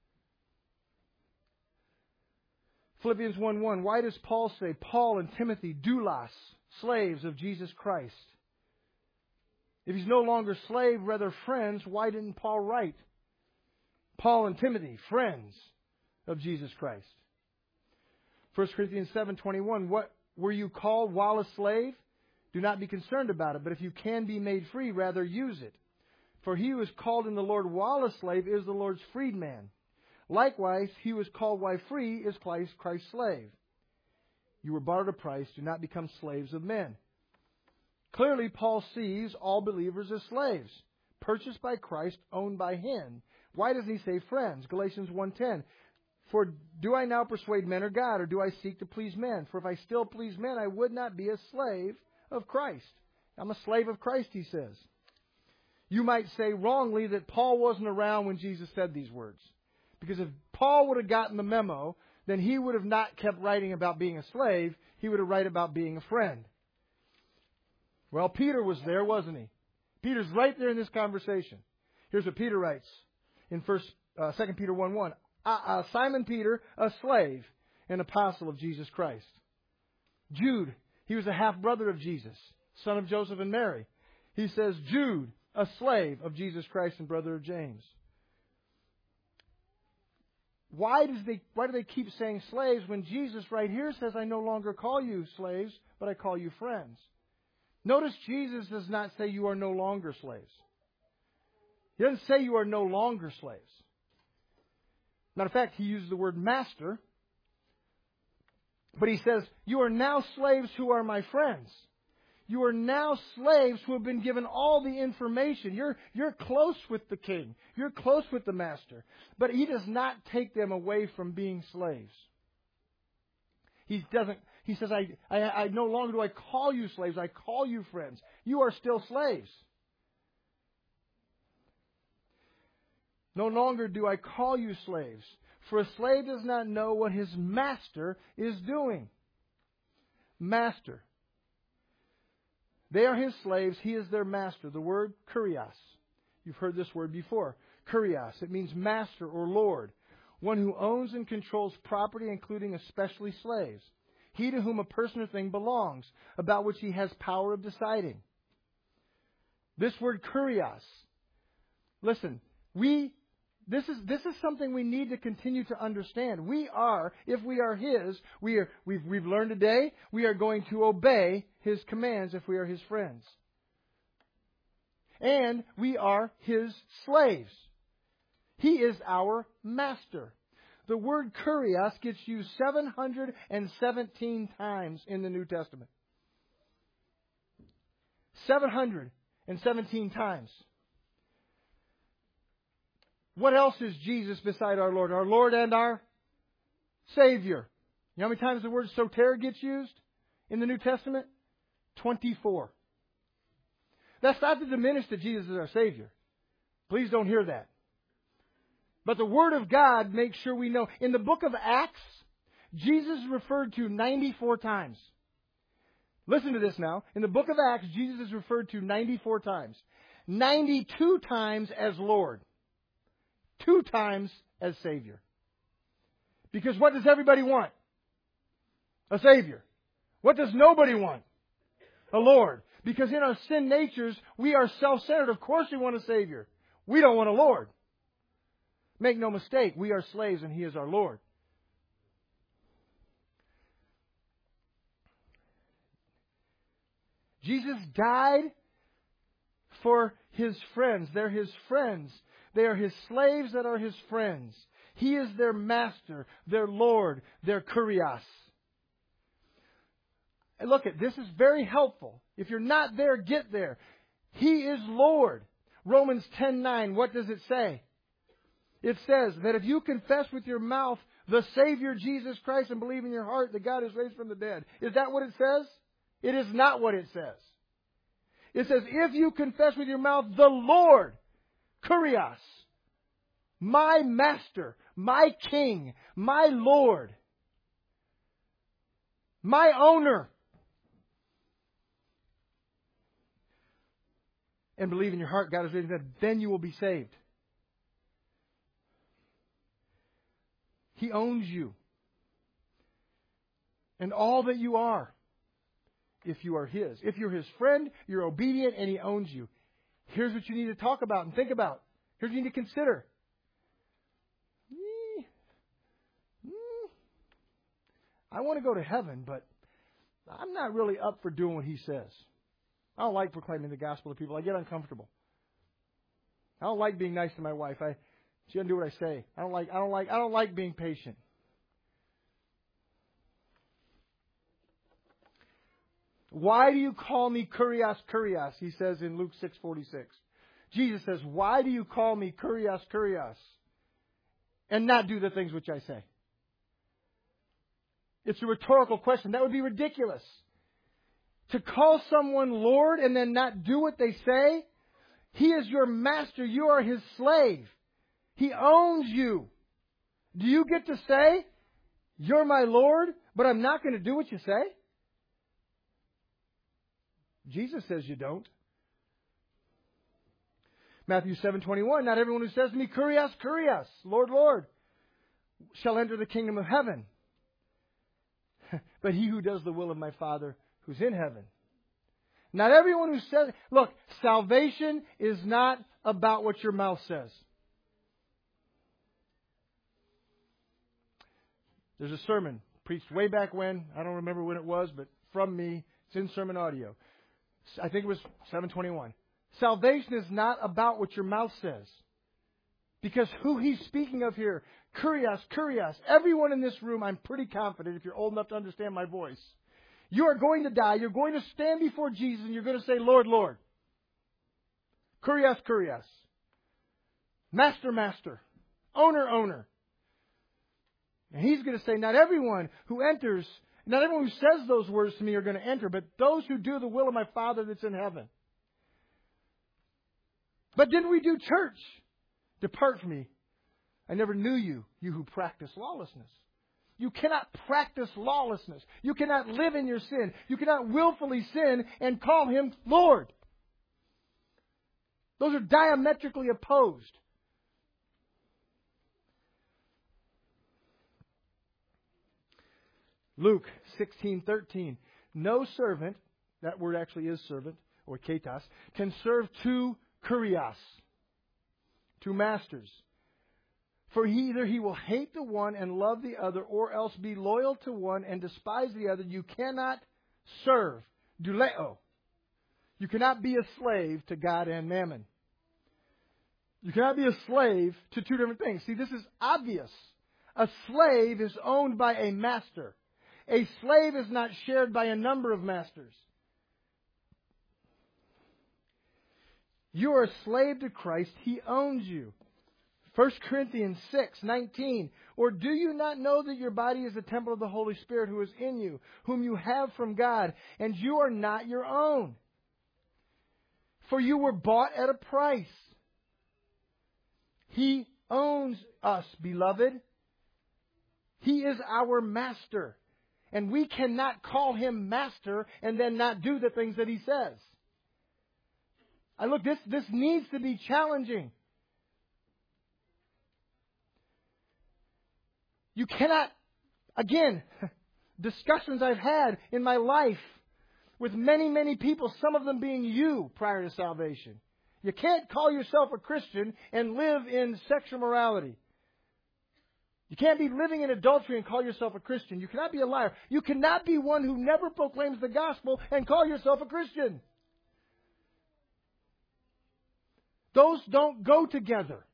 Philippians 1:1. Why does Paul say, Paul and Timothy, doulos, slaves of Jesus Christ? If he's no longer slave, rather friends, why didn't Paul write Paul and Timothy, friends of Jesus Christ? 1 Corinthians 7:21. What were you called while a slave? Do not be concerned about it, but if you can be made free, rather use it. For he who is called in the Lord while a slave is the Lord's freedman. Likewise, he who is called while free is Christ's slave. You were bought at a price. Do not become slaves of men. Clearly, Paul sees all believers as slaves, purchased by Christ, owned by Him. Why does he say friends? Galatians 1:10. For do I now persuade men or God, or do I seek to please men? For if I still please men, I would not be a slave of Christ. I'm a slave of Christ, he says. You might say wrongly that Paul wasn't around when Jesus said these words. Because if Paul would have gotten the memo, then he would have not kept writing about being a slave. He would have written about being a friend. Well, Peter was there, wasn't he? Peter's right there in this conversation. Here's what Peter writes in 2 Peter 1:1. Simon Peter, a slave and apostle of Jesus Christ. Jude, he was a half-brother of Jesus, son of Joseph and Mary. He says, Jude, a slave of Jesus Christ and brother of James. Why do they keep saying slaves when Jesus right here says, I no longer call you slaves, but I call you friends? Notice Jesus does not say you are no longer slaves. He doesn't say you are no longer slaves. Matter of fact, he uses the word master. But he says, you are now slaves who are my friends. You are now slaves who have been given all the information. You're close with the king. You're close with the master. But he does not take them away from being slaves. He says, I no longer do I call you slaves. I call you friends. You are still slaves. No longer do I call you slaves, for a slave does not know what his master is doing. Master. They are his slaves. He is their master. The word kurios. You've heard this word before. Kurios. It means master or lord. One who owns and controls property, including especially slaves. He to whom a person or thing belongs, about which he has power of deciding. This word kurios. Listen, this is something we need to continue to understand. We are, if we are His, we've learned today, we are going to obey His commands if we are His friends. And we are His slaves. He is our master. The word kurios gets used 717 times in the New Testament. 717 times. What else is Jesus beside our Lord? Our Lord and our Savior. You know how many times the word soter gets used in the New Testament? 24. That's not to diminish that Jesus is our Savior. Please don't hear that. But the Word of God makes sure we know. In the book of Acts, Jesus is referred to 94 times. Listen to this now. In the book of Acts, Jesus is referred to 94 times. 92 times as Lord. 2 times as Savior. Because what does everybody want? A Savior. What does nobody want? A Lord. Because in our sin natures, we are self-centered. Of course we want a Savior. We don't want a Lord. Make no mistake, we are slaves and He is our Lord. Jesus died for His friends. They're His friends. They are His slaves that are His friends. He is their master, their Lord, their kurios. And look, this is very helpful. If you're not there, get there. He is Lord. Romans 10:9, what does it say? It says that if you confess with your mouth the Savior Jesus Christ and believe in your heart that God is raised from the dead. Is that what it says? It is not what it says. It says, if you confess with your mouth the Lord, kurios, my master, my king, my Lord, my owner, and believe in your heart God is raised from the dead, then you will be saved. He owns you. And all that you are, if you are His. If you're His friend, you're obedient, and He owns you. Here's what you need to talk about and think about. Here's what you need to consider. I want to go to heaven, but I'm not really up for doing what He says. I don't like proclaiming the gospel to people. I get uncomfortable. I don't like being nice to my wife. She doesn't do what I say. I don't like being patient. Why do you call me kurios, kurios? He says in Luke 6:46. Jesus says, why do you call me kurios, kurios? And not do the things which I say. It's a rhetorical question. That would be ridiculous. To call someone Lord and then not do what they say? He is your master. You are His slave. He owns you. Do you get to say, you're my Lord, but I'm not going to do what you say? Jesus says you don't. Matthew 7:21, not everyone who says to me, kurios, kurios, Lord, Lord, shall enter the kingdom of heaven. But he who does the will of my Father who's in heaven. Not everyone who says, look, salvation is not about what your mouth says. There's a sermon preached way back when. I don't remember when it was, but from me. It's in sermon audio. I think it was 7:21. Salvation is not about what your mouth says. Because who he's speaking of here, kurios, kurios, everyone in this room, I'm pretty confident, if you're old enough to understand my voice, you are going to die, you're going to stand before Jesus, and you're going to say, Lord, Lord. Kurios, kurios. Master, master. Owner, owner. And he's going to say, not everyone who enters, not everyone who says those words to me are going to enter, but those who do the will of my Father that's in heaven. But didn't we do church? Depart from me. I never knew you, you who practice lawlessness. You cannot practice lawlessness. You cannot live in your sin. You cannot willfully sin and call Him Lord. Those are diametrically opposed. Luke 16:13. No servant, that word actually is servant, or ketas, can serve two kurios, two masters. For either he will hate the one and love the other, or else be loyal to one and despise the other. You cannot serve. Douleo. You cannot be a slave to God and mammon. You cannot be a slave to two different things. See, this is obvious. A slave is owned by a master. A slave is not shared by a number of masters. You are a slave to Christ. He owns you. 1 Corinthians 6:19. Or do you not know that your body is the temple of the Holy Spirit who is in you, whom you have from God, and you are not your own? For you were bought at a price. He owns us, beloved. He is our master. And we cannot call Him master and then not do the things that He says. Look, this needs to be challenging. You cannot, again, discussions I've had in my life with many, many people, some of them being you prior to salvation. You can't call yourself a Christian and live in sexual morality. You can't be living in adultery and call yourself a Christian. You cannot be a liar. You cannot be one who never proclaims the gospel and call yourself a Christian. Those don't go together.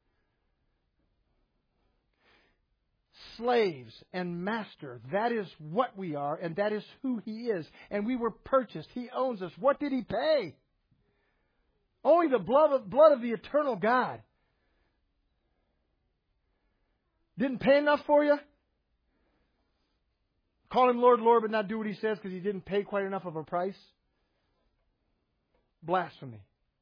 Slaves and master, that is what we are, and that is who He is. And we were purchased. He owns us. What did He pay? Only the blood of the eternal God. Didn't pay enough for you? Call Him Lord, Lord, but not do what He says because He didn't pay quite enough of a price? Blasphemy.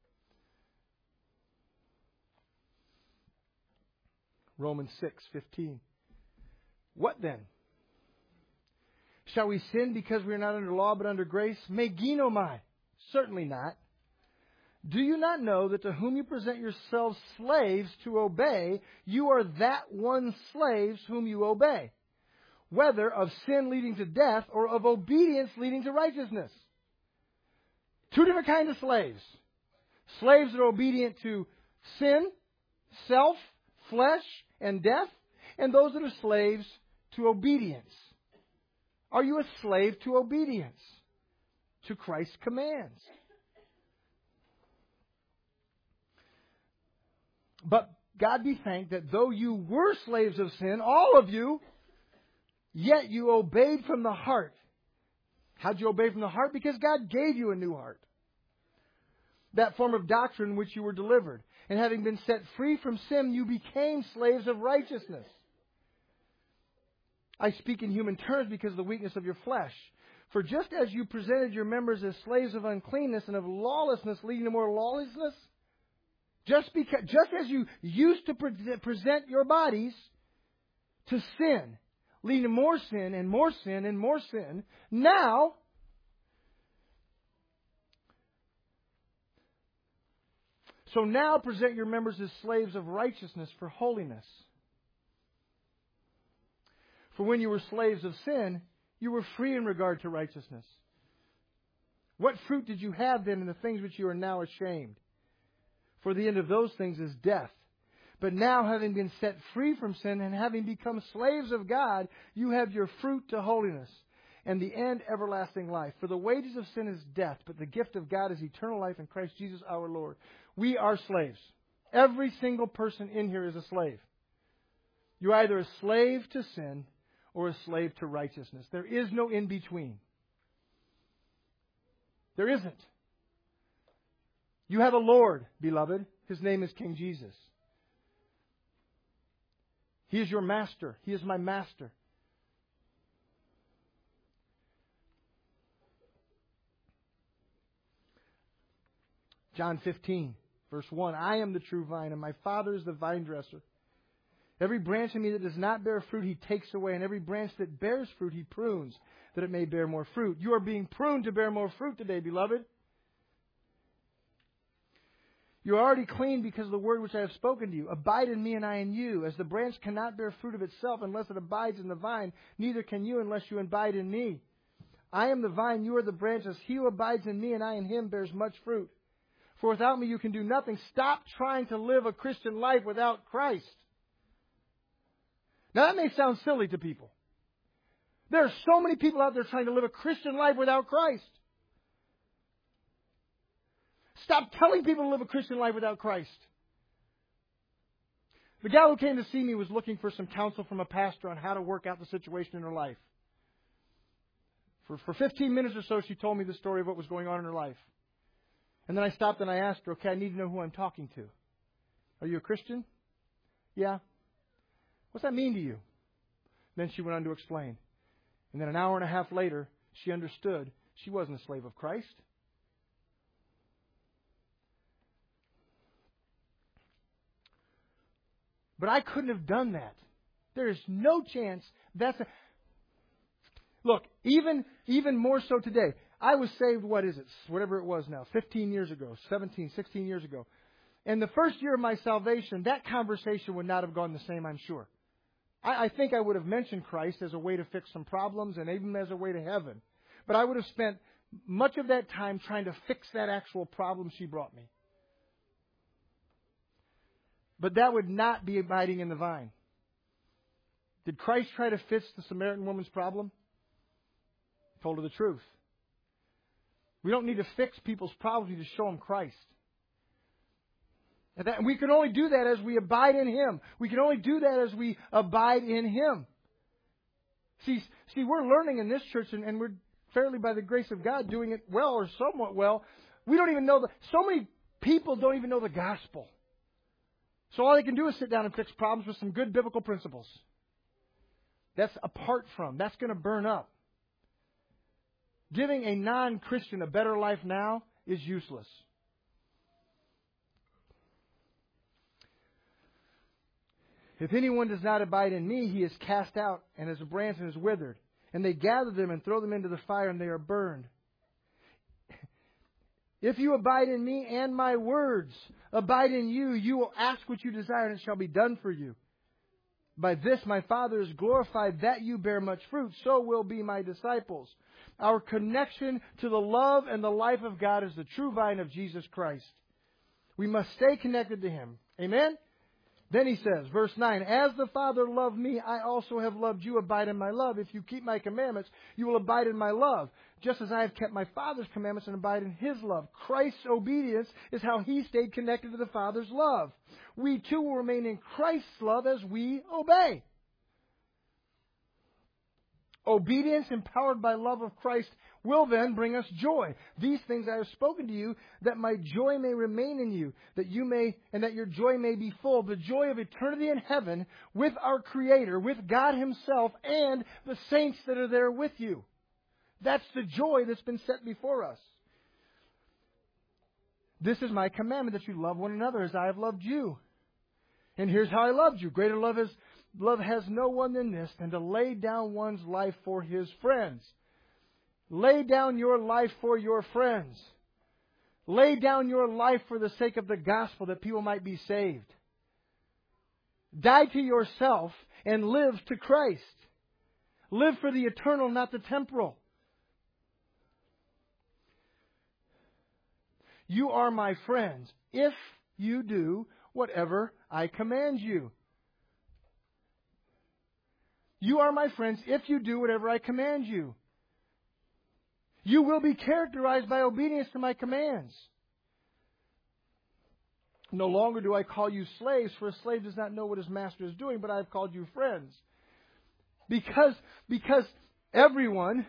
Romans 6:15. What then? Shall we sin because we are not under law but under grace? Me ginomai. Certainly not. Do you not know that to whom you present yourselves slaves to obey, you are that one slaves whom you obey, whether of sin leading to death or of obedience leading to righteousness? Two different kinds of slaves. Slaves that are obedient to sin, self, flesh, and death, and those that are slaves to obedience. Are you a slave to obedience, to Christ's commands? But God be thanked that though you were slaves of sin, all of you, yet you obeyed from the heart. How'd you obey from the heart? Because God gave you a new heart. That form of doctrine which you were delivered. And having been set free from sin, you became slaves of righteousness. I speak in human terms because of the weakness of your flesh. For just as you presented your members as slaves of uncleanness and of lawlessness leading to more lawlessness, just as you used to present your bodies to sin, leading to more sin and more sin and more sin, now present your members as slaves of righteousness for holiness. For when you were slaves of sin, you were free in regard to righteousness. What fruit did you have then in the things which you are now ashamed? For the end of those things is death. But now, having been set free from sin and having become slaves of God, you have your fruit to holiness, and the end everlasting life. For the wages of sin is death, but the gift of God is eternal life in Christ Jesus our Lord. We are slaves. Every single person in here is a slave. You're either a slave to sin or a slave to righteousness. There is no in-between. There isn't. You have a Lord, beloved. His name is King Jesus. He is your master. He is my master. John 15, verse 1. I am the true vine, and my Father is the vine dresser. Every branch in me that does not bear fruit, He takes away. And every branch that bears fruit, He prunes, that it may bear more fruit. You are being pruned to bear more fruit today, beloved. You are already clean because of the word which I have spoken to you. Abide in me and I in you. As the branch cannot bear fruit of itself unless it abides in the vine, neither can you unless you abide in me. I am the vine, you are the branches. He who abides in me and I in him bears much fruit. For without me you can do nothing. Stop trying to live a Christian life without Christ. Now that may sound silly to people. There are so many people out there trying to live a Christian life without Christ. Stop telling people to live a Christian life without Christ. The gal who came to see me was looking for some counsel from a pastor on how to work out the situation in her life. For 15 minutes or so, she told me the story of what was going on in her life. And then I stopped and I asked her, okay, I need to know who I'm talking to. Are you a Christian? Yeah. What's that mean to you? Then she went on to explain. And then an hour and a half later, she understood she wasn't a slave of Christ. But I couldn't have done that. There is no chance that's a... Look, even more so today. I was saved, whatever it was now, 15 years ago, 17, 16 years ago. And the first year of my salvation, that conversation would not have gone the same, I'm sure. I think I would have mentioned Christ as a way to fix some problems and even as a way to heaven. But I would have spent much of that time trying to fix that actual problem she brought me. But that would not be abiding in the vine. Did Christ try to fix the Samaritan woman's problem? I told her the truth. We don't need to fix people's problems. We need to show them Christ. And we can only do that as we abide in Him. We can only do that as we abide in Him. See, we're learning in this church, and we're fairly, by the grace of God, doing it well or somewhat well. We don't even know so many people don't even know the gospel. So all they can do is sit down and fix problems with some good biblical principles. That's apart from. That's going to burn up. Giving a non-Christian a better life now is useless. If anyone does not abide in me, he is cast out, and as a branch and is withered. And they gather them and throw them into the fire, and they are burned. If you abide in me and my words abide in you, you will ask what you desire, and it shall be done for you. By this my Father is glorified, that you bear much fruit. So will be my disciples. Our connection to the love and the life of God is the true vine of Jesus Christ. We must stay connected to Him. Amen? Then He says, verse 9, As the Father loved me, I also have loved you. Abide in my love. If you keep my commandments, you will abide in my love, just as I have kept my Father's commandments and abide in His love. Christ's obedience is how He stayed connected to the Father's love. We too will remain in Christ's love as we obey. Obedience empowered by love of Christ will then bring us joy. These things I have spoken to you, that my joy may remain in you, that your joy may be full. The joy of eternity in heaven with our Creator, with God Himself, and the saints that are there with you. That's the joy that's been set before us. This is my commandment, that you love one another as I have loved you. And here's how I loved you. Greater love has no one than this, than to lay down one's life for his friends. Lay down your life for your friends. Lay down your life for the sake of the gospel, that people might be saved. Die to yourself and live to Christ. Live for the eternal, not the temporal. You are my friends if you do whatever I command you. You are my friends if you do whatever I command you. You will be characterized by obedience to my commands. No longer do I call you slaves, for a slave does not know what his master is doing, but I have called you friends. Because everyone,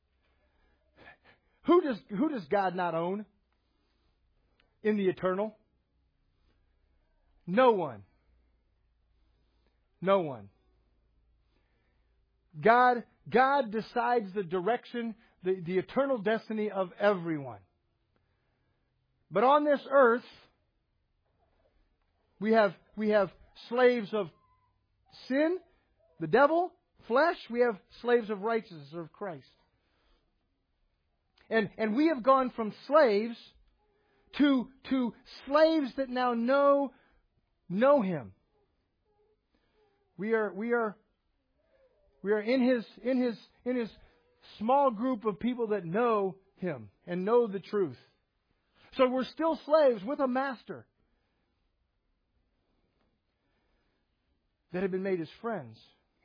who does God not own in the eternal? No one. No one. God decides the direction, the eternal destiny of everyone. But on this earth, we have slaves of sin, the devil, flesh. We have slaves of righteousness, of Christ. And we have gone from slaves to slaves that now know Him. We are in His small group of people that know Him and know the truth. So we're still slaves with a master that have been made His friends.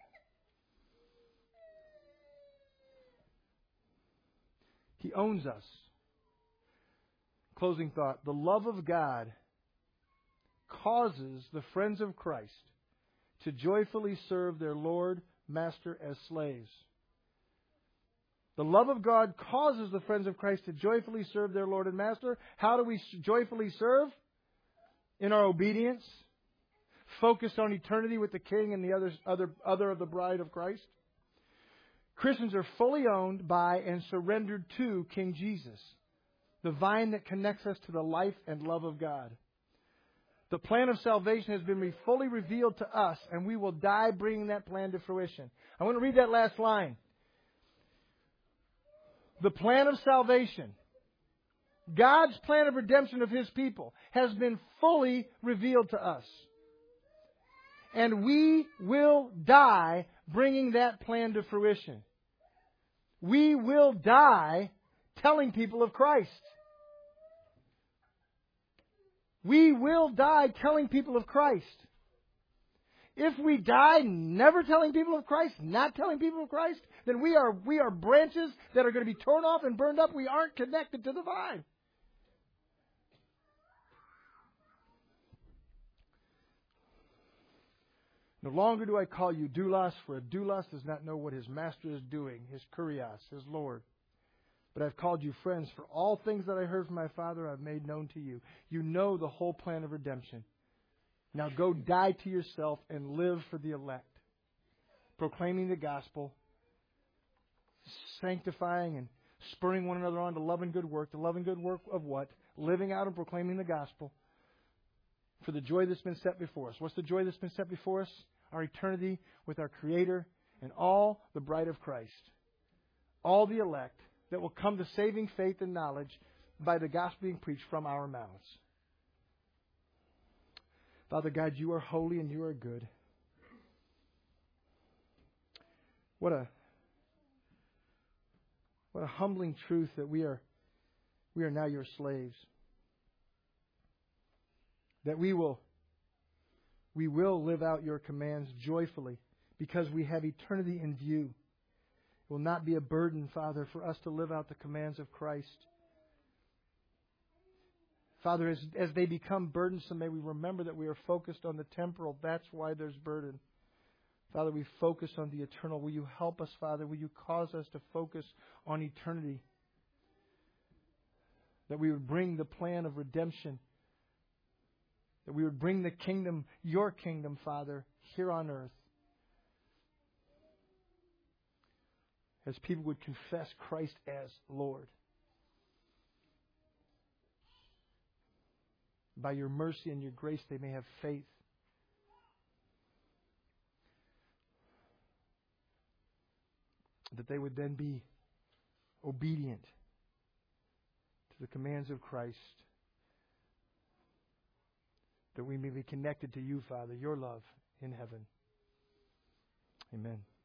He owns us. Closing thought. The love of God causes the friends of Christ to joyfully serve their Lord, Master as slaves. The love of God causes the friends of Christ to joyfully serve their Lord and Master. How do we joyfully serve? In our obedience. Focused on eternity with the King and the other of the bride of Christ. Christians are fully owned by and surrendered to King Jesus, the vine that connects us to the life and love of God. The plan of salvation has been fully revealed to us, and we will die bringing that plan to fruition. I want to read that last line. The plan of salvation, God's plan of redemption of His people, has been fully revealed to us. And we will die bringing that plan to fruition. We will die telling people of Christ. We will die telling people of Christ. If we die never telling people of Christ, not telling people of Christ, then we are branches that are going to be torn off and burned up. We aren't connected to the vine. No longer do I call you doulos, for a doulos does not know what his master is doing, his kurios, his Lord. But I've called you friends, for all things that I heard from my Father I've made known to you. You know the whole plan of redemption. Now go die to yourself and live for the elect, proclaiming the gospel, sanctifying and spurring one another on to love and good work. The love and good work of what? Living out and proclaiming the gospel for the joy that's been set before us. What's the joy that's been set before us? Our eternity with our Creator and all the bride of Christ. All the elect that will come to saving faith and knowledge by the gospel being preached from our mouths. Father God, you are holy and you are good. What a humbling truth that we are now your slaves. That we will live out your commands joyfully because we have eternity in view. It will not be a burden, Father, for us to live out the commands of Christ. Father, as they become burdensome, may we remember that we are focused on the temporal. That's why there's burden. Father, we focus on the eternal. Will you help us, Father? Will you cause us to focus on eternity? That we would bring the plan of redemption. That we would bring the kingdom, your kingdom, Father, here on earth. As people would confess Christ as Lord. By your mercy and your grace, they may have faith. That they would then be obedient to the commands of Christ. That we may be connected to you, Father, your love in heaven. Amen.